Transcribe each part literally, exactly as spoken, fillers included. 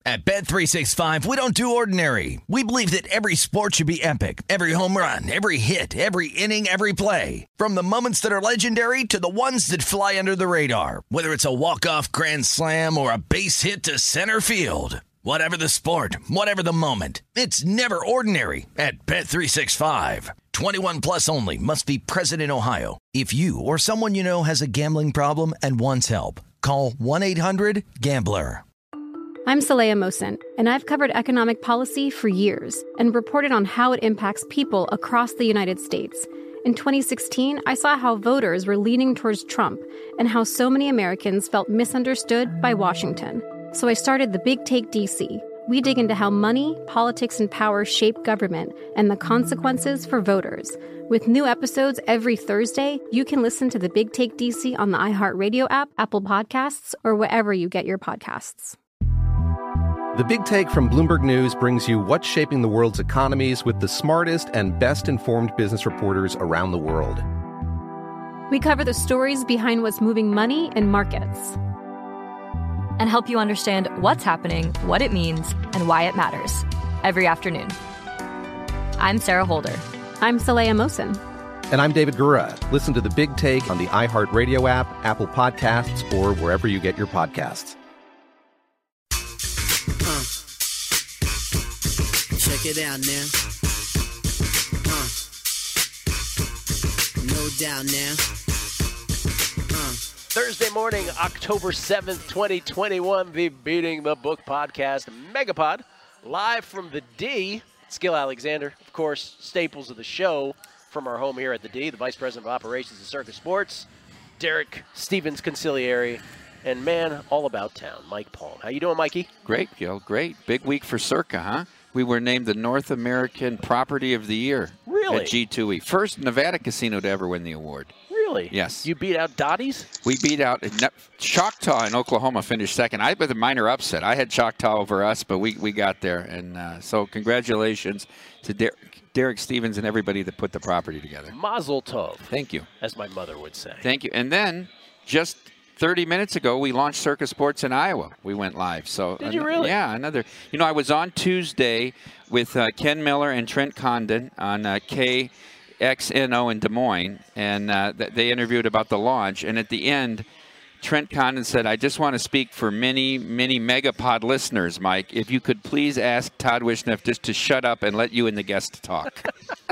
At Bet three sixty-five, we don't do ordinary. We believe that every sport should be epic. Every home run, every hit, every inning, every play. From the moments that are legendary to the ones that fly under the radar. Whether it's a walk-off grand slam or a base hit to center field. Whatever the sport, whatever the moment. It's never ordinary at Bet three sixty-five. twenty-one plus only. Must be present in Ohio. If you or someone you know has a gambling problem and wants help, call one eight hundred gambler. I'm Saleha Mohsin, and I've covered economic policy for years and reported on how it impacts people across the United States. In twenty sixteen, I saw how voters were leaning towards Trump and how so many Americans felt misunderstood by Washington. So I started The Big Take D C. We dig into how money, politics, and power shape government and the consequences for voters. With new episodes every Thursday, you can listen to The Big Take D C on the iHeartRadio app, Apple Podcasts, or wherever you get your podcasts. The Big Take from Bloomberg News brings you what's shaping the world's economies with the smartest and best-informed business reporters around the world. We cover the stories behind what's moving money and markets. And help you understand what's happening, what it means, and why it matters every afternoon. I'm Sarah Holder. I'm Saleha Mohsin. And I'm David Gura. Listen to The Big Take on the iHeartRadio app, Apple Podcasts, or wherever you get your podcasts. Uh, check it out now. Uh, no doubt now. Uh. Thursday morning, October seventh, twenty twenty-one, the Beating the Book podcast Megapod, live from the D. Skill Alexander, of course, staples of the show from our home here at the D, the Vice President of Operations at Circa Sports, Derek Stevens Conciliary, and man, all about town, Mike Palm. How you doing, Mikey? Great, Gil. Great. Big week for Circa, huh? We were named the North American Property of the Year. Really? At G two E. First Nevada casino to ever win the award. Really? Yes. You beat out Dottie's? We beat out Choctaw in Oklahoma, finished second. I with a minor upset. I had Choctaw over us, but we, we got there. And uh, so congratulations to Derek, Derek Stevens and everybody that put the property together. Mazel tov. Thank you. As my mother would say. Thank you. And then just thirty minutes ago, we launched Circa Sports in Iowa. We went live. So Did you really? Yeah, another. You know, I was on Tuesday with uh, Ken Miller and Trent Condon on uh, K X N O in Des Moines, and uh, th- they interviewed about the launch. And at the end, Trent Condon said, I just want to speak for many, many Megapod listeners, Mike. If you could please ask Todd Wishneff just to shut up and let you and the guest talk.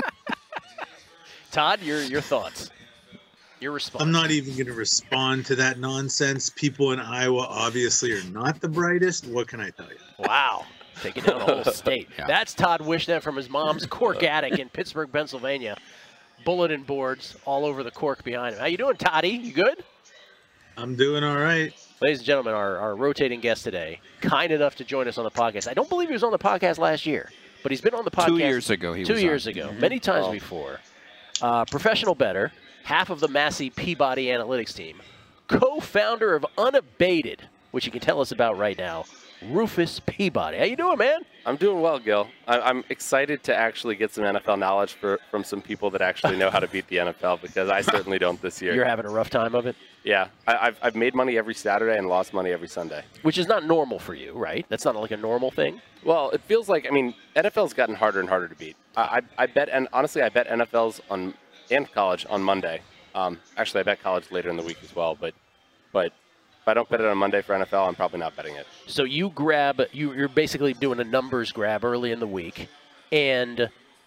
Todd, your your thoughts? Your response? I'm not even going to respond to that nonsense. People in Iowa obviously are not the brightest. What can I tell you? Wow. Taking down the whole state. Yeah. That's Todd Wishneff from his mom's cork attic in Pittsburgh, Pennsylvania. Bulletin boards all over the cork behind him. How you doing, Toddy? You good? I'm doing all right. Ladies and gentlemen, our, our rotating guest today, kind enough to join us on the podcast. I don't believe he was on the podcast last year, but he's been on the podcast. Two years ago he Two was years on. ago, Mm-hmm. many times oh. before. Uh, professional bettor, half of the Massey Peabody Analytics team, co-founder of Unabated, which you can tell us about right now, Rufus Peabody. How you doing, man? I'm doing well, Gil. I- I'm excited to actually get some N F L knowledge for, from some people that actually know how to beat the N F L, because I certainly don't this year. You're having a rough time of it? Yeah. I- I've, I've made money every Saturday and lost money every Sunday. Which is not normal for you, right? That's not like a normal thing? Well, it feels like, I mean, N F L's gotten harder and harder to beat. I, I, I bet, and honestly, I bet N F L's on and college on Monday. Um, actually, I bet college later in the week as well, but but if I don't bet it on Monday for N F L, I'm probably not betting it. So you grab, you, you're basically doing a numbers grab early in the week, and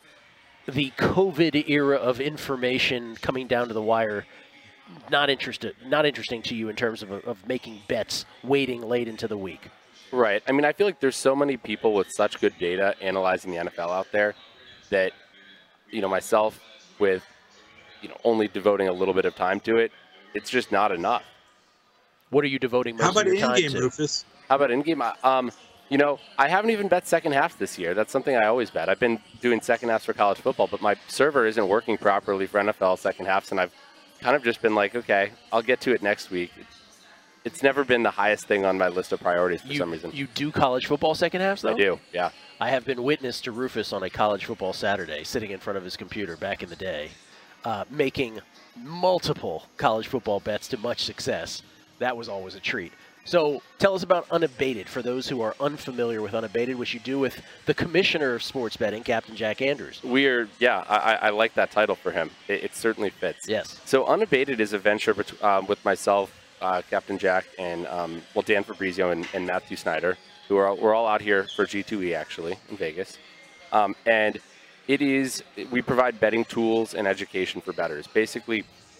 the COVID era of information coming down to the wire, not interested, not interesting to you in terms of, of making bets waiting late into the week. Right. I mean, I feel like there's so many people with such good data analyzing the N F L out there that, you know, myself with, you know, only devoting a little bit of time to it, it's just not enough. What are you devoting most How about of your time in-game, to? Rufus? How about in-game? Um, you know, I haven't even bet second half this year. That's something I always bet. I've been doing second halves for college football, but my server isn't working properly for N F L second halves, and I've kind of just been like, okay, I'll get to it next week. It's never been the highest thing on my list of priorities for you, some reason. You do college football second halves, though? I do, yeah. I have been witness to Rufus on a college football Saturday, sitting in front of his computer back in the day, uh, making multiple college football bets to much success. That was always a treat. So tell us about Unabated for those who are unfamiliar with Unabated, which you do with the commissioner of sports betting, Captain Jack Andrews. We are, yeah, I, I like that title for him. It, it certainly fits. Yes. So Unabated is a venture bet- um, with myself, uh, Captain Jack, and um, well, Dan Fabrizio and, and Matthew Snyder, who are we're all out here for G two E actually in Vegas, um, and it is we provide betting tools and education for bettors. Basically,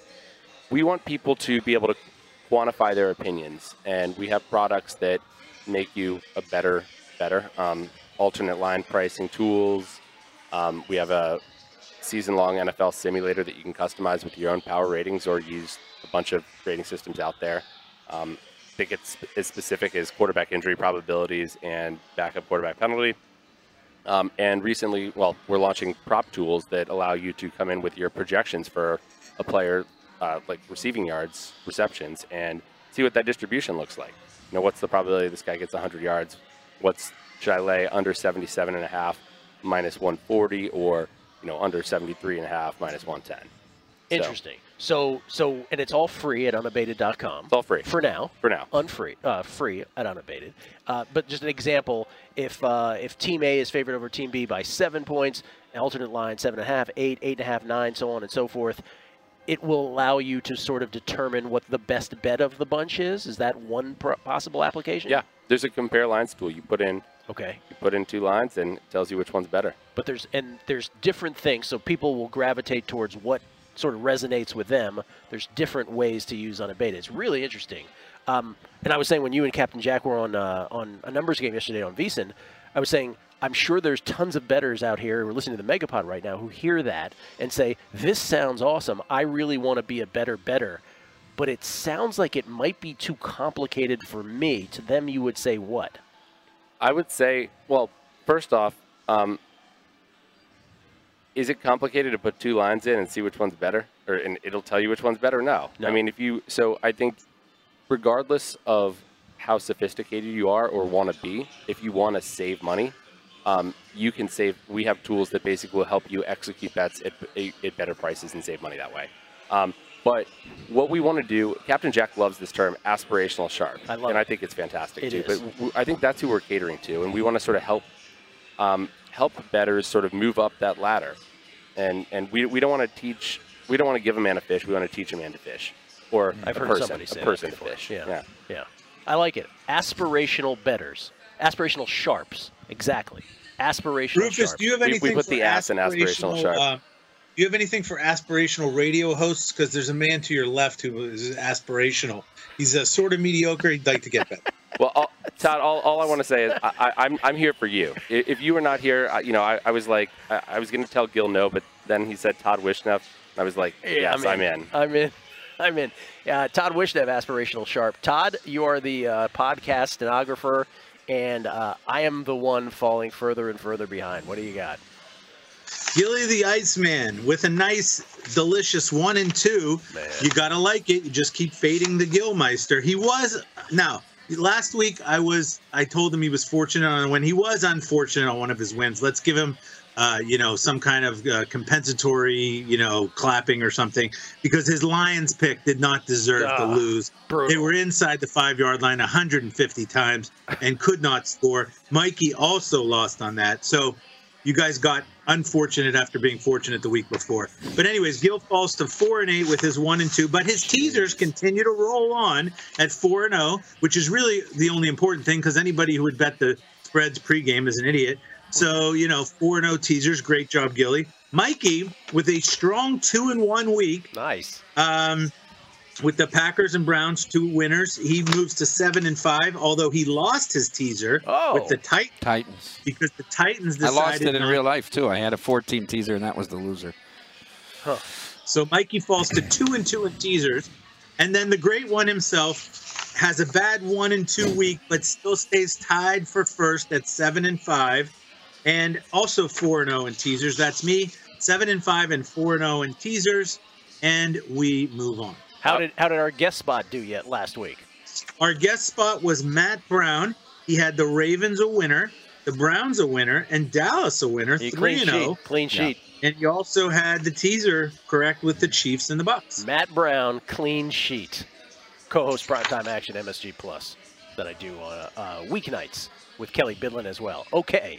we want people to be able to quantify their opinions, and we have products that make you a better better. Um, alternate line pricing tools. Um, we have a season-long N F L simulator that you can customize with your own power ratings or use a bunch of rating systems out there. Um, I think it's as specific as quarterback injury probabilities and backup quarterback penalty. Um, and recently, well, we're launching prop tools that allow you to come in with your projections for a player, uh, like receiving yards, receptions, and see what that distribution looks like. You know, what's the probability this guy gets one hundred yards? What's should I lay under seventy-seven and a half minus one forty, or you know, under seventy-three and a half minus one ten? Interesting. So, so, and it's all free at unabated dot com. It's all free for now. For now, unfree, uh, free at Unabated. Uh, but just an example: if uh, if Team A is favored over Team B by seven points, alternate line seven and a half, eight, eight and a half, nine, so on and so forth, it will allow you to sort of determine what the best bet of the bunch is. Is that one pro- possible application? Yeah, there's a compare lines tool. You put in. Okay. You put in two lines, and it tells you which one's better. But there's and there's different things, so people will gravitate towards what sort of resonates with them. There's different ways to use Unabated. It's really interesting. Um, and I was saying when you and Captain Jack were on uh, on a numbers game yesterday on VSiN, I was saying I'm sure there's tons of bettors out here who are listening to the Megapod right now who hear that and say, this sounds awesome. I really want to be a better bettor. But it sounds like it might be too complicated for me. To them, you would say what? I would say, well, first off, um, is it complicated to put two lines in and see which one's better? Or and it'll tell you which one's better? No. no. I mean, if you, so I think regardless of how sophisticated you are or want to be, if you want to save money, um, you can save. We have tools that basically will help you execute bets at, at better prices and save money that way. Um, but what we want to do, Captain Jack loves this term, aspirational sharp. I love and it. I think it's fantastic it too. Is. But w- I think that's who we're catering to, and we want to sort of help um, help bettors sort of move up that ladder. And and we we don't want to teach, we don't want to give a man a fish. We want to teach a man to fish, or I've a heard person, somebody say a person that to before. fish. Yeah. yeah, yeah, I like it. Aspirational bettors, aspirational sharps, exactly. Aspirational Rufus, sharps. do you have anything we, we put for the ass in aspirational sharp. Uh, do you have anything for aspirational radio hosts? Because there's a man to your left who is aspirational. He's a sort of mediocre. He'd like to get better. Well, all, Todd, all, all I want to say is I, I, I'm I'm here for you. If you were not here, I, you know, I, I was like, I, I was going to tell Gil no, but then he said Todd Wishnev. I was like, yes, I'm in. I'm in. I'm in. I'm in. Uh, Todd Wishnev, aspirational sharp. Todd, you are the uh, podcast stenographer, and uh, I am the one falling further and further behind. What do you got? Gilly the Iceman with a nice, delicious one and two. Man. You got to like it. You just keep fading the Gilmeister. He was, now, last week I was, I told him he was fortunate on when he was unfortunate on one of his wins. Let's give him, uh, you know, some kind of uh, compensatory, you know, clapping or something, because his Lions pick did not deserve uh, to lose. Brutal. They were inside the five-yard line one hundred fifty times and could not score. Mikey also lost on that. So you guys got unfortunate after being fortunate the week before. But anyways, Gil falls to four and eight with his one and two, but his teasers continue to roll on at four and zero, which is really the only important thing, because anybody who would bet the spreads pregame is an idiot. So, you know, four and zero teasers. Great job, Gilly. Mikey with a strong two and one week. Nice. Um, with the Packers and Browns, two winners, he moves to seven and five. Although he lost his teaser oh. with the Titans, Titans, because the Titans decided I lost it in not- real life too. I had a four-team teaser, and that was the loser. Huh. So Mikey falls to two and two in teasers, and then the great one himself has a bad one and two week, but still stays tied for first at seven and five, and also four and zero in teasers. That's me, seven and five and four and zero in teasers, and we move on. How did how did our guest spot do yet last week? Our guest spot was Matt Brown. He had the Ravens a winner, the Browns a winner, and Dallas a winner, He three and zero. Clean sheet. And you also had the teaser correct with the Chiefs and the Bucks. Matt Brown, clean sheet. Co-host Primetime Action, M S G Plus. that I do on uh, weeknights with Kelly Bidlin as well. Okay,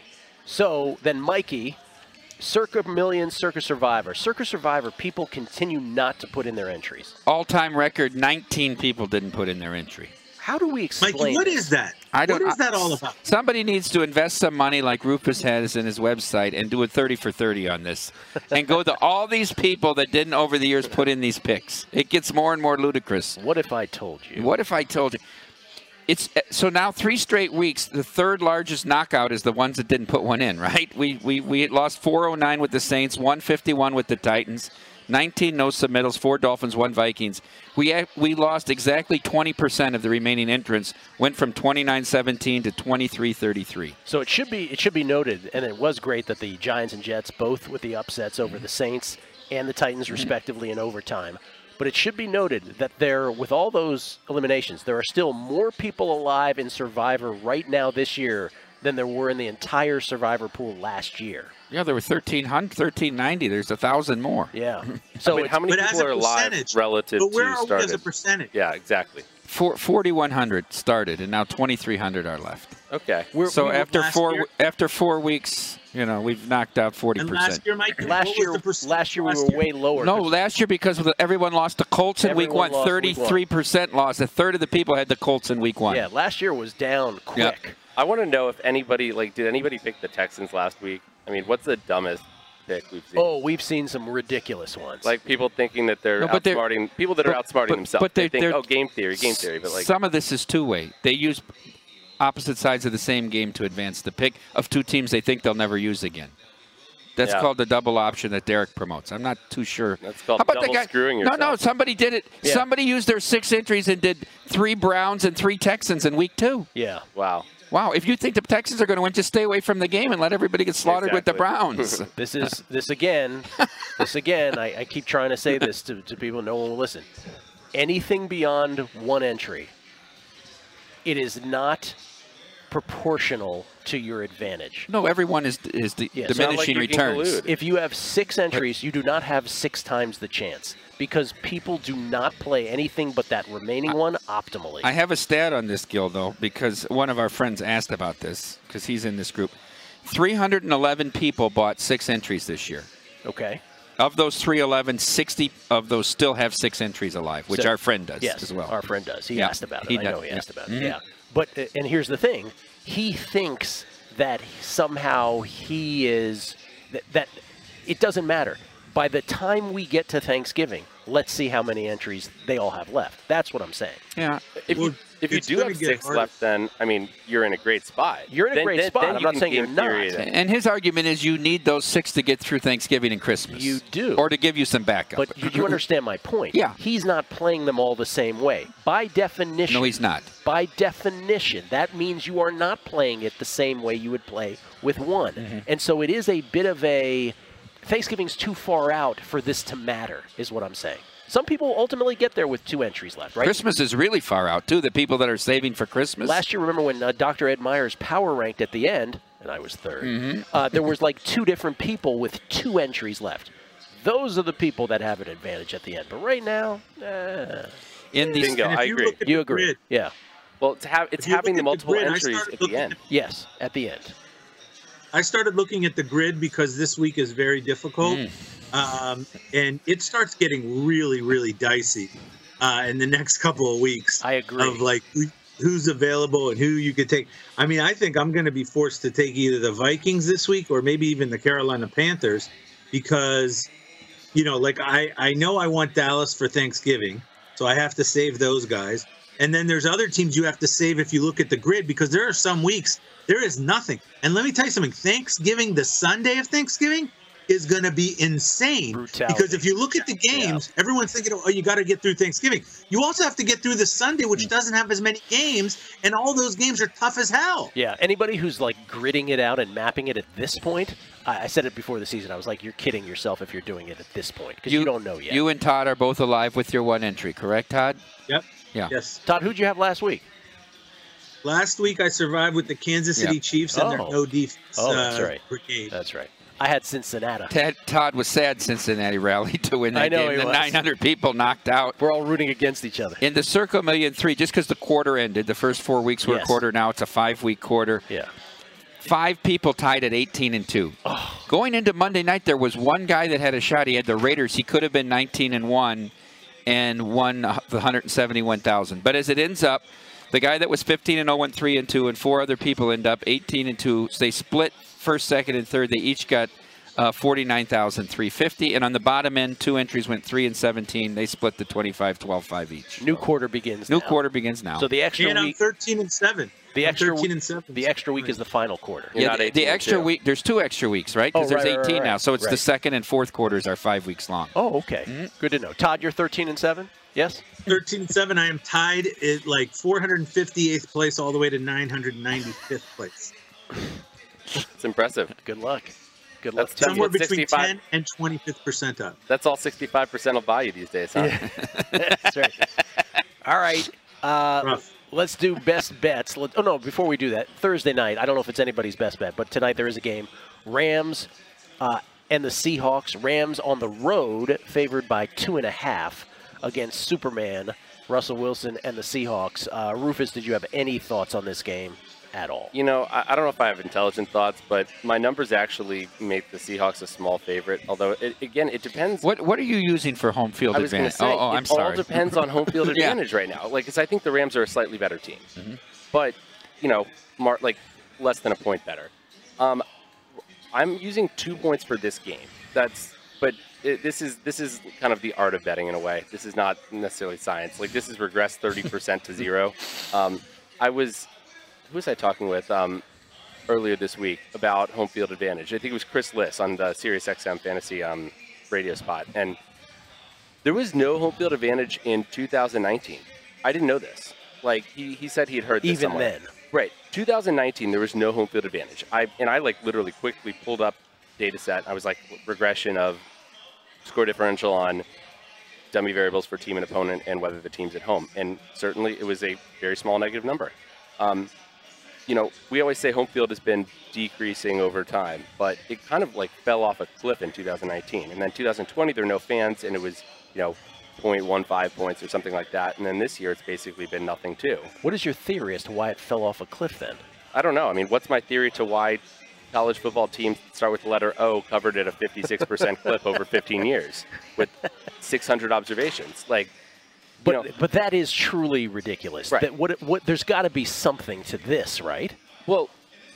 so then Mikey, Circa Million, Circa Survivor. Circa Survivor, people continue not to put in their entries. All-time record, nineteen people didn't put in their entry. How do we explain Mikey, what this? is that? I don't, what is that all about? Somebody needs to invest some money like Rufus has in his website and do a thirty for thirty on this and go to all these people that didn't over the years put in these picks. It gets more and more ludicrous. What if I told you? What if I told you? It's so now three straight weeks. The third largest knockout is the ones that didn't put one in, right? We we we lost four oh nine with the Saints, one fifty-one with the Titans, nineteen no submittals, four Dolphins, one Vikings. We we lost exactly twenty percent of the remaining entrants. Went from twenty-nine seventeen to twenty-three thirty-three. So it should be it should be noted, and it was great that the Giants and Jets both with the upsets over the Saints and the Titans respectively in overtime. But it should be noted that there, with all those eliminations, there are still more people alive in Survivor right now this year than there were in the entire Survivor pool last year. Yeah, there were thirteen hundred, thirteen ninety. There's a thousand more. Yeah. So I mean, how many people are alive relative but where to are started? we as a percentage? Yeah, exactly. For, forty-one hundred started, and now twenty-three hundred are left. Okay. We're, so we, after last four year- after four weeks, you know, we've knocked out forty And percent. last year, Mike, last what year, was the percent last year we last were year? way lower. No, last year because of the, everyone lost the Colts in week Everyone one. lost week one. thirty-three percent lost. A third of the people had the Colts in week one. Yeah, last year was down quick. Yep. I want to know if anybody, like, did anybody pick the Texans last week? I mean, what's the dumbest pick we've seen? Oh, we've seen some ridiculous ones. Like people thinking that they're No, but they're- outsmarting, people that are but- outsmarting but- themselves. but they they're- think, they're- oh, game theory, game theory. But like, Some of this is two-way. They use opposite sides of the same game to advance the pick of two teams they think they'll never use again. That's Yeah. called the double option that Derek promotes. I'm not too sure. That's called How about double the guy? screwing No, no, yourself. somebody did it. Yeah. Somebody used their six entries and did three Browns and three Texans in week two. yeah. wow. Wow, if you think the Texans are going to win, just stay away from the game and let everybody get slaughtered with the Exactly. Browns. This is this again. this again. I, I keep trying to say this to, to people. No one will listen. Anything beyond one entry, it is not proportional to your advantage. No, everyone is is the Yeah, it's not like diminishing you can returns. collude. If you have six entries, you do not have six times the chance because people do not play anything but that remaining one optimally. I have a stat on this, Gil, though, because one of our friends asked about this because he's in this group. three hundred eleven people bought six entries this year. okay. Of those three eleven, sixty of those still have six entries alive, which So- our friend does Yes, as well. our friend does. He Yeah, asked about it. he I know does, he yeah. asked about Mhm. it. Yeah. But uh, and here's the thing. He thinks that somehow he is that, that it doesn't matter. By the time we get to Thanksgiving, let's see how many entries they all have left. That's what I'm saying. Yeah. If Well, you if you it's do gonna have get six harder. left, then I mean you're in a great spot. You're in a Then- great then- spot. then I'm you not can saying you're game not. theory it. And his argument is you need those six to get through Thanksgiving and Christmas. You do. Or to give you some backup. But you, you understand my point. Yeah. He's not playing them all the same way. By definition. No, he's not. By definition, that means you are not playing it the same way you would play with one. Mm-hmm. And so it is a bit of a Thanksgiving's too far out for this to matter, is what I'm saying. Some people ultimately get there with two entries left, right? Christmas is really far out, too. The people that are saving for Christmas. Last year, remember when uh, Doctor Ed Myers power ranked at the end, and I was third, Mm-hmm. uh, there was like two different people with two entries left. Those are the people that have an advantage at the end. But right now, eh, in these, Bingo. And if I you agree. look at you the agree. grid, Yeah. Well, it's, ha- it's If you having the look at the multiple grid, I entries started at the looking end. at- Yes, at the end. I started looking at the grid because this week is very difficult, um, and it starts getting really, really dicey uh, in the next couple of weeks. I agree. Of like who, who's available and who you could take. I mean, I think I'm going to be forced to take either the Vikings this week or maybe even the Carolina Panthers because, you know, like I I know I want Dallas for Thanksgiving, so I have to save those guys. And then there's other teams you have to save if you look at the grid because there are some weeks there is nothing. And let me tell you something. Thanksgiving, the Sunday of Thanksgiving, is going to be insane. Brutality. Because if you look at the games, everyone's thinking, oh, you got to get through Thanksgiving. You also have to get through the Sunday, which doesn't have as many games, and all those games are tough as hell. Yeah, anybody who's like gritting it out and mapping it at this point, I, I said it before the season. I was like, you're kidding yourself if you're doing it at this point because you, don't know yet. You and Todd are both alive with your one entry, correct, Todd? Yep. Yeah. Yes. Todd, who'd you have last week? Last week I survived with the Kansas City Yeah. Chiefs and their Oh. no defense Oh, that's uh, right. brigade. That's right. I had Cincinnati. Ted, Todd was sad Cincinnati rallied to win that I know game. he The was. nine hundred people knocked out. We're all rooting against each other. In the Circle Million three, just because the quarter ended, the first four weeks were Yes. a quarter. Now it's a five-week quarter. Yeah. Five people tied at eighteen and two. Oh. Going into Monday night, there was one guy that had a shot. He had the Raiders. He could have been nineteen and one and won the one hundred seventy-one thousand. But as it ends up, the guy that was fifteen and oh went three and two, and four other people end up eighteen and two. So they split first, second, and third. They each got uh, forty-nine thousand three hundred fifty. And on the bottom end, two entries went three and seventeen. They split the twenty-five, twelve, five each. New quarter begins New now. quarter begins now. So the extra And I'm week, thirteen and seven. the I'm extra thirteen week, and seven. the extra week is the final quarter. You're yeah, not the, eighteen the and extra two. week, there's two extra weeks, right? Oh, Because there's right, right, eighteen right, now. So it's right. the second and fourth quarters are five weeks long. Oh, okay. Mm-hmm. Good to know. Todd, you're thirteen and seven. Yes. thirteen and seven. I am tied at like four hundred fifty-eighth place all the way to nine hundred ninety-fifth place. It's impressive. Good luck. Good luck. That's- to you. Somewhere what, between sixty-five? ten and twenty-fifth percentile. That's all sixty-five percent will buy you these days, huh? That's right. All right. Uh, Rough. let's do best bets. Let, oh, no, before we do that, Thursday night, I don't know if it's anybody's best bet, but tonight there is a game. Rams uh, and the Seahawks. Rams on the road, favored by two and a half against Superman, Russell Wilson, and the Seahawks. Uh, Rufus, did you have any thoughts on this game at all? You know, I, I don't know if I have intelligent thoughts, but my numbers actually make the Seahawks a small favorite. Although, it, again, it depends. What What are you using for home field I was going to advantage? say, oh, oh, it I'm sorry. all depends on home field Yeah. advantage right now. Like, because I think the Rams are a slightly better team, Mm-hmm. but you know, mar- like less than a point better. Um, I'm using two points for this game. That's, but it, this is this is kind of the art of betting in a way. This is not necessarily science. Like, this is regress thirty percent to zero. Um, I was, who was I talking with um, earlier this week about home field advantage? I think it was Chris Liss on the Sirius X M Fantasy um, radio spot, and there was no home field advantage in two thousand nineteen. I didn't know this. Like, he, he said he had heard this Even somewhere. then. Right. two thousand nineteen, there was no home field advantage. I And I, like, literally quickly pulled up data set. I was like, regression of score differential on dummy variables for team and opponent and whether the team's at home. And certainly it was a very small negative number. Um, you know, we always say home field has been decreasing over time, but it kind of like fell off a cliff in two thousand nineteen. And then two thousand twenty, there were no fans, and it was, you know, zero point one five points or something like that. And then this year, it's basically been nothing too. What is your theory as to why it fell off a cliff then? I don't know. I mean, what's my theory to why college football teams that start with the letter O covered at a fifty-six percent clip over fifteen years with six hundred observations? Like, But you know, but that is truly ridiculous. Right. That what what there's got to be something to this, right? well,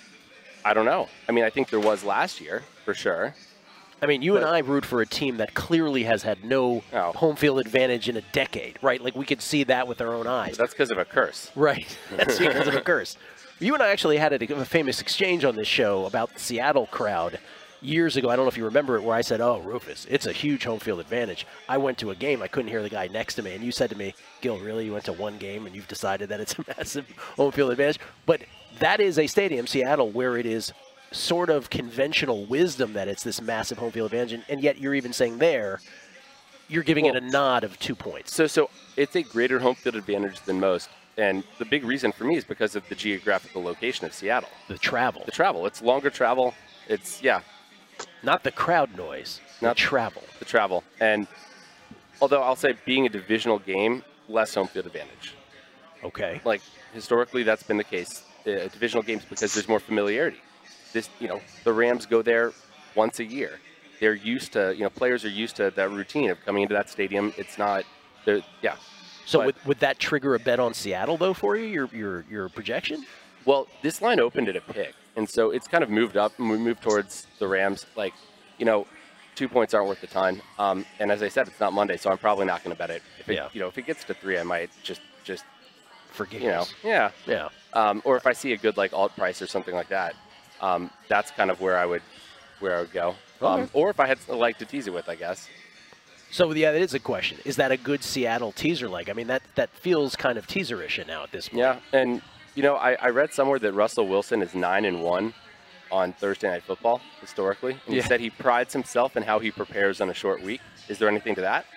I don't know. I mean, I think there was last year for sure. I mean, you and But- I root for a team that clearly has had no Oh. home field advantage in a decade, right? Like we could see that with our own eyes. That's because of a curse. Right. That's because of a curse. You and I actually had a, a famous exchange on this show about the Seattle crowd years ago. I don't know if you remember it, where I said, "Oh, Rufus, it's a huge home field advantage." I went to a game, I couldn't hear the guy next to me, and you said to me, "Gil, really? You went to one game and you've decided that it's a massive home field advantage?" But that is a stadium, Seattle, where it is sort of conventional wisdom that it's this massive home field advantage, and, and yet you're even saying there, you're giving Well, it a nod of two points. So, so it's a greater home field advantage than most. And the big reason for me is because of the geographical location of Seattle. The travel, The travel. It's longer travel. It's, yeah, not the crowd noise, Not- the travel. the travel. And although I'll say being a divisional game, less home field advantage. Okay. Like, historically, that's been the case. Uh, divisional games because there's more familiarity. This, you know, the Rams go there once a year. They're used to, you know, players are used to that routine of coming into that stadium. It's not, they're- yeah. So But- would, would that trigger a bet on Seattle, though, for you, your your your projection? Well, this line opened at a pick, and so it's kind of moved up and we moved towards the Rams. Like, you know, two points aren't worth the ton. Um, and as I said, it's not Monday, so I'm probably not going to bet it. If it, Yeah. You know, if it gets to three, I might just, just, Forgive you know, us. yeah. Yeah. Um, or if I see a good like alt price or something like that, um, that's kind of where I would, where I would go. Um, Okay. or if I had a leg to tease it with, I guess. So yeah, that is a question. Is that a good Seattle teaser leg? I mean, that that feels kind of teaserish now at this point. Yeah, and you know, I, I read somewhere that Russell Wilson is nine and one on Thursday Night Football historically, and Yeah. he said he prides himself in how he prepares on a short week. Is there anything to that?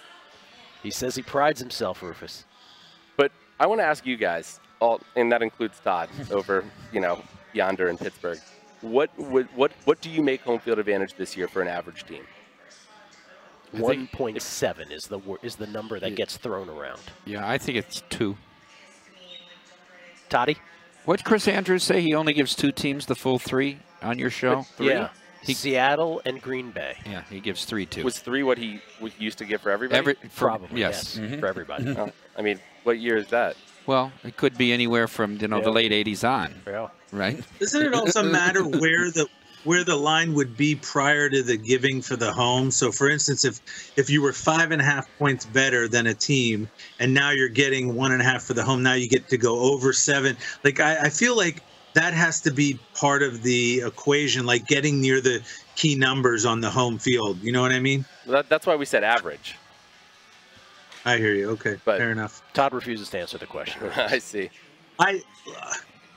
He says he prides himself, Rufus. But I want to ask you guys, all, and that includes Todd over, you know, yonder in Pittsburgh. what would what what do you make home field advantage this year for an average team? one point seven is the wor- is the number that gets thrown around. Yeah, I think it's two. Toddy? What did Chris Andrews say? He only gives two teams the full three on your show? Three? Yeah. He, Seattle and Green Bay. Yeah, he gives three, too. Was three what he what he used to give for everybody? Every, for, Probably, yes. yes, Mhm. for everybody. Oh, I mean, what year is that? Well, it could be anywhere from, you know, Yeah. the late eighties on, Yeah. right? Doesn't it also matter where the where the line would be prior to the giving for the home? So, for instance, if if you were five and a half points better than a team, and now you're getting one and a half for the home, now you get to go over seven. Like I, I feel like that has to be part of the equation, like getting near the key numbers on the home field. You know what I mean? That, that's why we said average. I hear you. Okay, But- fair enough. Todd refuses to answer the question. I see. I, uh,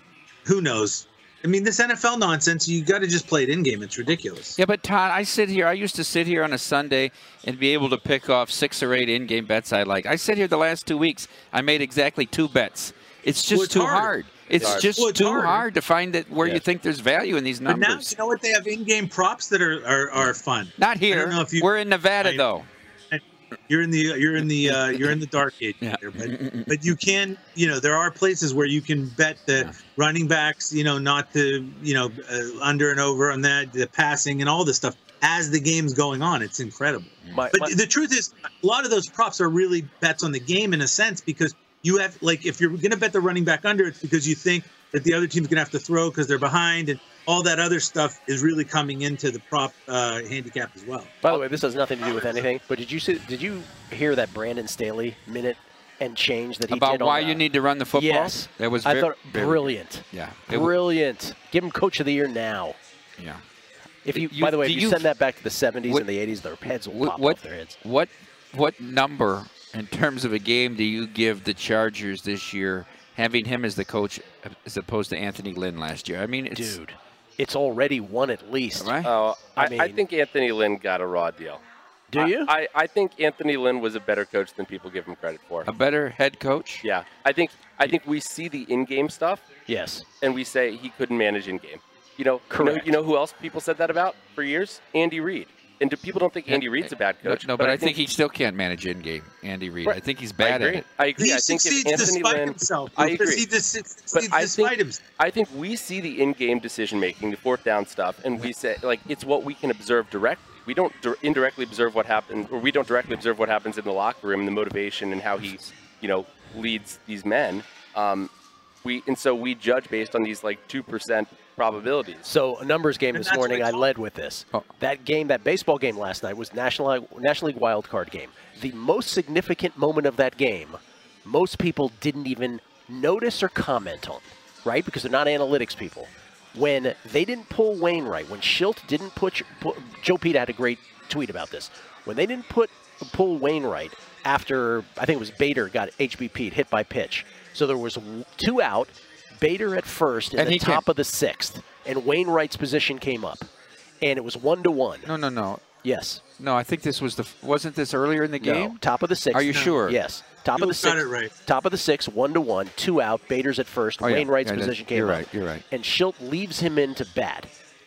who knows? I mean, this N F L nonsense, you got to just play it in game. It's ridiculous. Yeah, but Todd, I sit here. I used to sit here on a Sunday and be able to pick off six or eight in-game bets I like. I sit here the last two weeks. I made exactly two bets. It's just Well, it's too hard. hard. It's hard. just Well, it's too hard. hard to find it where Yeah. you think there's value in these But now, numbers. you know what? They have in-game props that are are, are fun. Not I here. don't know if you- We're in Nevada, I- though. You're in the you're in the uh, you're in the dark age Yeah. there, but but you can you know there are places where you can bet the Yeah. running backs, you know, not to you know uh, under and over on that, the passing and all this stuff as the game's going on. It's incredible. My- But my- the truth is, a lot of those props are really bets on the game in a sense, because you have, like, if you're going to bet the running back under, it's because you think that the other team's going to have to throw because they're behind, and all that other stuff is really coming into the prop uh, handicap as well. By the way, this has nothing to do with anything, but did you see, did you hear that Brandon Staley minute and change that he About did on why that? you need to run the football? Yes. That was I ver- thought very- brilliant. Yeah. It w- Brilliant. Give him Coach of the Year now. Yeah. If you, You- by the way, do if you, you- send that back to the seventies what- and the eighties, their heads will What, pop what, off their heads. what, what number in terms of a game do you give the Chargers this year, having him as the coach as opposed to Anthony Lynn last year? I mean, it's, Dude, it's already one at least. right? Oh, I I, I mean- think Anthony Lynn got a raw deal. Do I- you? I, I think Anthony Lynn was a better coach than people give him credit for. A better head coach? Yeah, I think I think we see the in-game stuff Yes. and we say he couldn't manage in-game. You know, you know, Correct. you know who else people said that about for years? Andy Reid. And do, people don't think Andy Reid's a bad coach. No, but, I think, he still can't manage in game, Andy Reid. Right. I think he's I bad agree. at it. I agree. He I think if succeeds Anthony despite Lynn, himself. I because agree. He dis- But succeeds I despite think, himself. I think we see the in-game decision-making, the fourth down stuff, and we say, like, it's what we can observe directly. We don't dir- indirectly observe what happens, or we don't directly observe what happens in the locker room, the motivation, and how he, you know, leads these men. Um, we and so we judge based on these like two percent probabilities. So a numbers game And this that's what morning, it's I all- led with this. Oh. That game, that baseball game last night was National National League wild card game. The most significant moment of that game, most people didn't even notice or comment on, right? Because they're not analytics people. When they didn't pull Wainwright, when Schilt didn't put, put Joe Peta had a great tweet about this. When they didn't put pull Wainwright after I think it was Bader got H B P'd, hit by pitch. So there was two out, Bader at first in And the he top came- of the sixth, and Wainwright's position came up, and it was one to one. No, no, no. Yes. No, I think this was the, wasn't this earlier in the game? No, top of the sixth. Are you sure? Yes. Top You of the got sixth. it right. Top of the sixth, one to one, two out. Bader's at first. Oh, yeah. Wainwright's Yeah, that- position came you're up. right, you're right. And Schilt leaves him in to bat.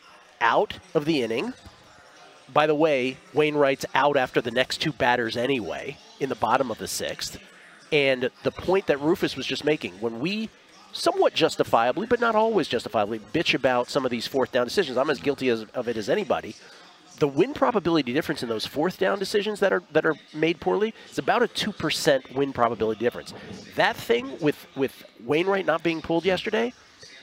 Out of the inning. By the way, Wainwright's out after the next two batters anyway, in the bottom of the sixth. And the point that Rufus was just making, when we somewhat justifiably, but not always justifiably, bitch about some of these fourth down decisions, I'm as guilty as, of it as anybody. The win probability difference in those fourth down decisions that are that are made poorly is about a two percent win probability difference. That thing with, with Wainwright not being pulled yesterday,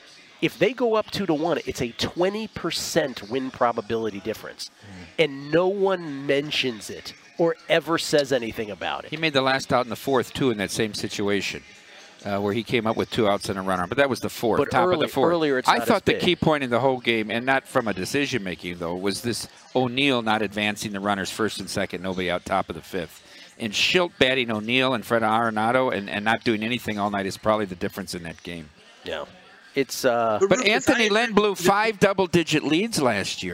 if they go up two to one, it's a twenty percent win probability difference. And no one mentions it or ever says anything about it. He made the last out in the fourth, too, in that same situation. Uh, where he came up with two outs and a runner. But that was the fourth, But top early- of the fourth. earlier it's I not thought as the big. key point in the whole game, and not from a decision-making, though, was this O'Neill not advancing the runners first and second, nobody out top of the fifth. And Schilt batting O'Neill and Fred Arenado and, and not doing anything all night is probably the difference in that game. Yeah. It's uh But Rufus, Anthony I- Lynn blew five double-digit leads last year.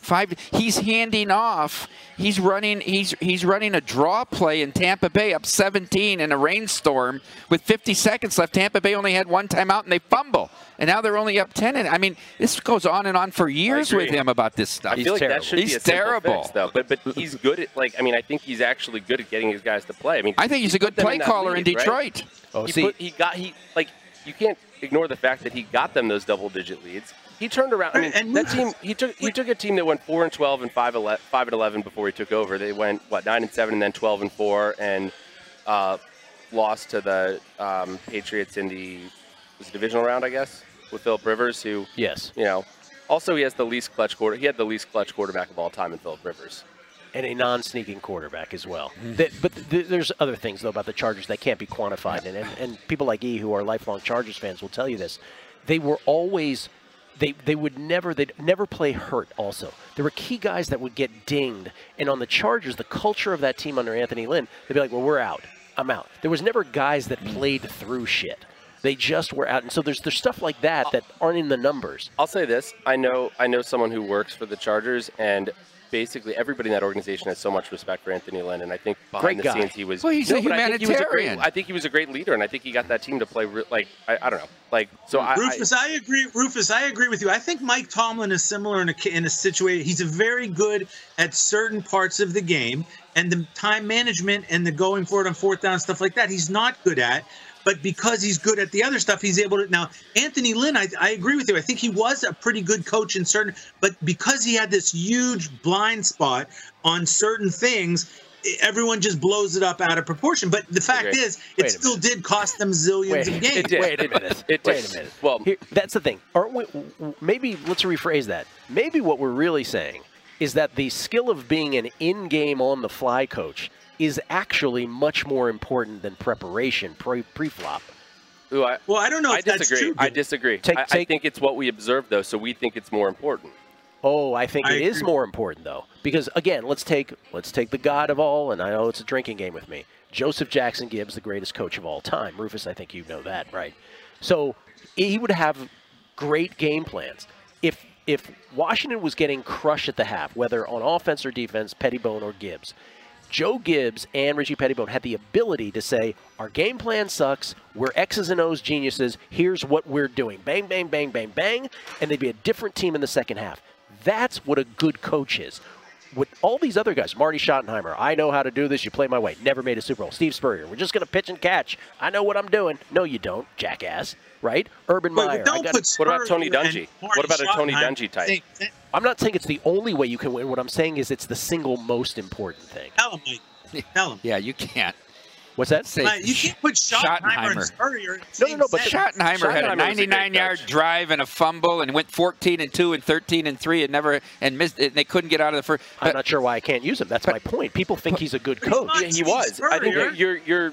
five. He's handing off. He's running. He's he's running a draw play in Tampa Bay up seventeen in a rainstorm with fifty seconds left. Tampa Bay only had one timeout and they fumble, and now they're only up ten. And I mean, this goes on and on for years with him about this stuff. I he's feel like terrible. that should he's be a simple terrible, fix, though. But but he's good at like. I mean, I think he's actually good at getting his guys to play. I mean, I think he's a good put them play in that caller lead, in Detroit. Right? Oh, he see, put, he got he like you can't ignore the fact that he got them those double-digit leads. He turned around. I mean, And that team. He took he took a team that went four and twelve and five ele- five and eleven before he took over. They went what nine and seven and then twelve and four and uh, lost to the um, Patriots in the was it divisional round, I guess, with Philip Rivers, who yes, you know. Also, he has the least clutch quarter. He had the least clutch quarterback of all time in Philip Rivers. and a non-sneaking quarterback as well. That, but th- there's other things, though, about the Chargers that can't be quantified. And, and, and people like E, who are lifelong Chargers fans, will tell you this. They were always – they they would never – they'd never play hurt also. There were key guys that would get dinged. And on the Chargers, the culture of that team under Anthony Lynn, they'd be like, well, we're out. I'm out. There was never guys that played through shit. They just were out. And so there's there's stuff like that that aren't in the numbers. I'll say this. I know I know someone who works for the Chargers, and basically everybody in that organization has so much respect for Anthony Lynn, and I think behind Great the guy. scenes he was. Well, he's no, a but I think he was a great- humanitarian. I think he was a great leader, and I think he got that team to play re- like I, I don't know, like so. I, Rufus, I, I agree. Rufus, I agree with you. I think Mike Tomlin is similar in a in a situation. He's a very good at certain parts of the game, and the time management and the going for it on fourth down stuff like that. He's not good at. But because he's good at the other stuff, he's able to. Now, Anthony Lynn, I, I agree with you. I think he was a pretty good coach in certain, but because he had this huge blind spot on certain things, everyone just blows it up out of proportion. But the fact Okay. is, it Wait a still minute. did cost them zillions Wait, of games. It did. Wait a minute. It Wait did. a minute. Well, Here, that's the thing. Aren't we, maybe let's rephrase that. Maybe what we're really saying is that the skill of being an in-game, on-the-fly coach is actually much more important than preparation pre- pre-flop. ooh, I, Well, I don't know if I that's disagree. true. I disagree. Take- I, I take- think it's what we observe, though, so we think it's more important. Oh, I think I it is agree. more important though, because again, let's take let's take the god of all, and I know it's a drinking game with me. Joseph Jackson Gibbs, the greatest coach of all time. Rufus, I think you know that, right? So he would have great game plans. If if Washington was getting crushed at the half, whether on offense or defense, Pettibone or Gibbs, Joe Gibbs and Richie Pettibone had the ability to say, our game plan sucks, we're X's and O's geniuses, here's what we're doing. Bang, bang, bang, bang, bang, and they'd be a different team in the second half. That's what a good coach is. With all these other guys, Marty Schottenheimer, I know how to do this, you play my way, never made a Super Bowl. Steve Spurrier, we're just going to pitch and catch. I know what I'm doing. No, you don't, jackass, right? Urban But Meyer. I don't gotta- put What about Tony Spurrier Dungy? and Marty What about a Tony Schottenheimer Dungy type? same thing. I'm not saying it's the only way you can win. What I'm saying is it's the single most important thing. Tell him, Mike. Tell him. Yeah, you can't. What's that? Say Mike, you can't put Schottenheimer and Spurrier in the No, no, same no, but sentence. Schottenheimer had a Schottenheimer was a great ninety-nine yard coach. drive and a fumble and went fourteen and two and thirteen and three and never and missed it. And they couldn't get out of the first. I'm not sure why I can't use him. That's my point. People think he's a good But he's coach. not. Yeah, he Steve was. I think Spurrier. that you're you're.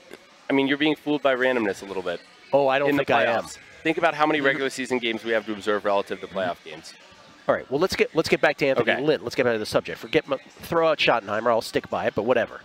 I mean, you're being fooled by randomness a little bit. Oh, I don't in think the I am. playoffs. Think about how many regular season games we have to observe relative to playoff games. All right. Well, let's get let's get back to Anthony Okay. Lynn. Let's get back to the subject. Forget my, throw out Schottenheimer. I'll stick by it. But whatever.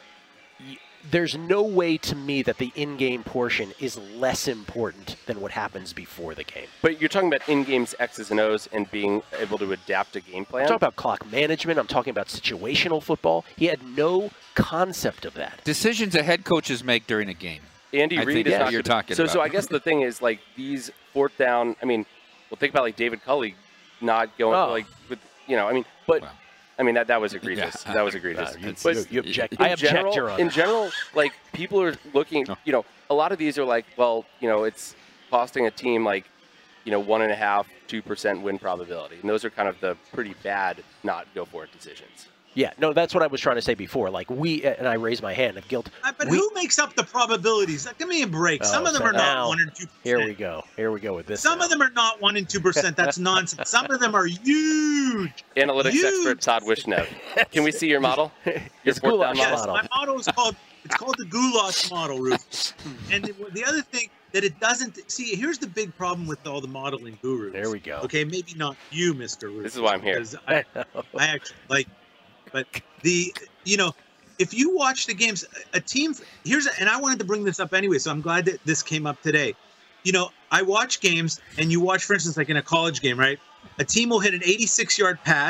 Y- There's no way to me that the in-game portion is less important than what happens before the game. But you're talking about in-games X's and O's and being able to adapt a game plan. I'm talking about clock management. I'm talking about situational football. He had no concept of that. Decisions that head coaches make during a game. Andy I Reid think is that's not what you're good- talking so, about. So I guess the thing is, like, these fourth down, I mean, well, think about, like, David Culley not going, Oh. like, with, you know, I mean, but, Wow. I mean, that, that was egregious. Yeah. That was egregious. Uh, you- but you- you object- in I object, general, Your Honor. In general, like, people are looking, you know, a lot of these are like, well, you know, it's costing a team, like, you know, one and a half, two percent win probability. And those are kind of the pretty bad not go for it decisions. Yeah, no, that's what I was trying to say before. Like we, and I raised my hand of guilt. Uh, But we, who makes up the probabilities? Give me a break. Some Oh, of them so are now- not one and two percent. Here we go. Here we go with this. Some now. of them are not one and two percent. That's nonsense. Some of them are huge. Analytics Huge. expert Todd Wishnev. Can we see your model? Your It's fourth down goulash model? Yes, model. my model is called it's called the goulash model, Rufus. And the, the other thing that it doesn't see here's the big problem with all the modeling gurus. There we go. Okay, maybe not you, Mister Rufus. This is why I'm here. because I, I actually like, but the you know. If you watch the games, a team here's and I wanted to bring this up anyway, so I'm glad that this came up today. You know, I watch games, and you watch, for instance, like in a college game, right? A team will hit an eighty-six yard pass,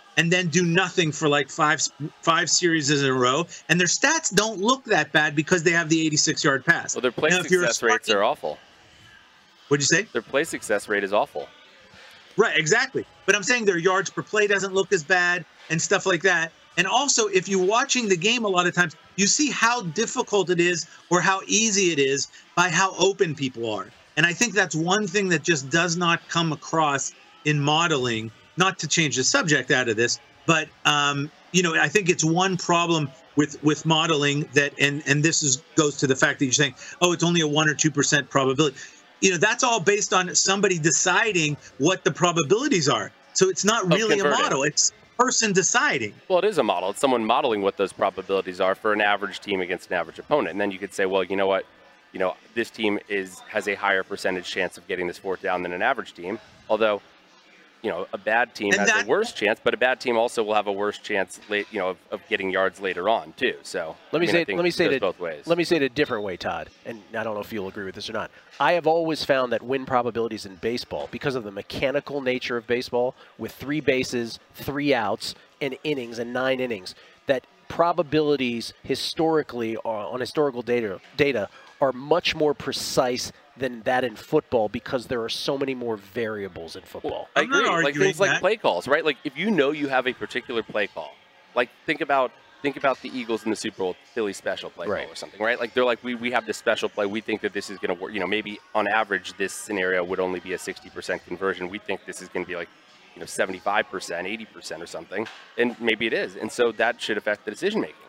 and then do nothing for like five five series in a row, and their stats don't look that bad because they have the eighty-six yard pass. Well, their play now, success rates are awful. What'd you say? Their play success rate is awful. Right, exactly. But I'm saying their yards per play doesn't look as bad and stuff like that. And also, if you're watching the game a lot of times, you see how difficult it is or how easy it is by how open people are. And I think that's one thing that just does not come across in modeling, not to change the subject out of this, but, um, you know, I think it's one problem with, with modeling that, and, and this is goes to the fact that you're saying, oh, it's only a one or two percent probability. You know, that's all based on somebody deciding what the probabilities are. So it's not really a model. It's a person deciding. Well, it is a model. It's someone modeling what those probabilities are for an average team against an average opponent. And then you could say, well, you know what? You know, this team is has a higher percentage chance of getting this fourth down than an average team. Although, you know, a bad team And has that- a worse chance, but a bad team also will have a worse chance, late, you know, of, of getting yards later on too. So Let me I mean, say I it, think let me say goes it both ways. Let me say it a different way, Todd. And I don't know if you'll agree with this or not. I have always found that win probabilities in baseball, because of the mechanical nature of baseball, with three bases, three outs, and innings, and nine innings, that probabilities historically, are, on historical data, data, are much more precise than that in football because there are so many more variables in football. I I'm not agree. Like arguing things like that. play calls, right? Like if you know you have a particular play call, like think about think about the Eagles in the Super Bowl Philly special play Right. call or something, right? Like they're like we we have this special play. We think that this is going to work. You know, maybe on average this scenario would only be a sixty percent conversion. We think this is going to be like you know seventy-five percent, eighty percent or something, and maybe it is. And so that should affect the decision making.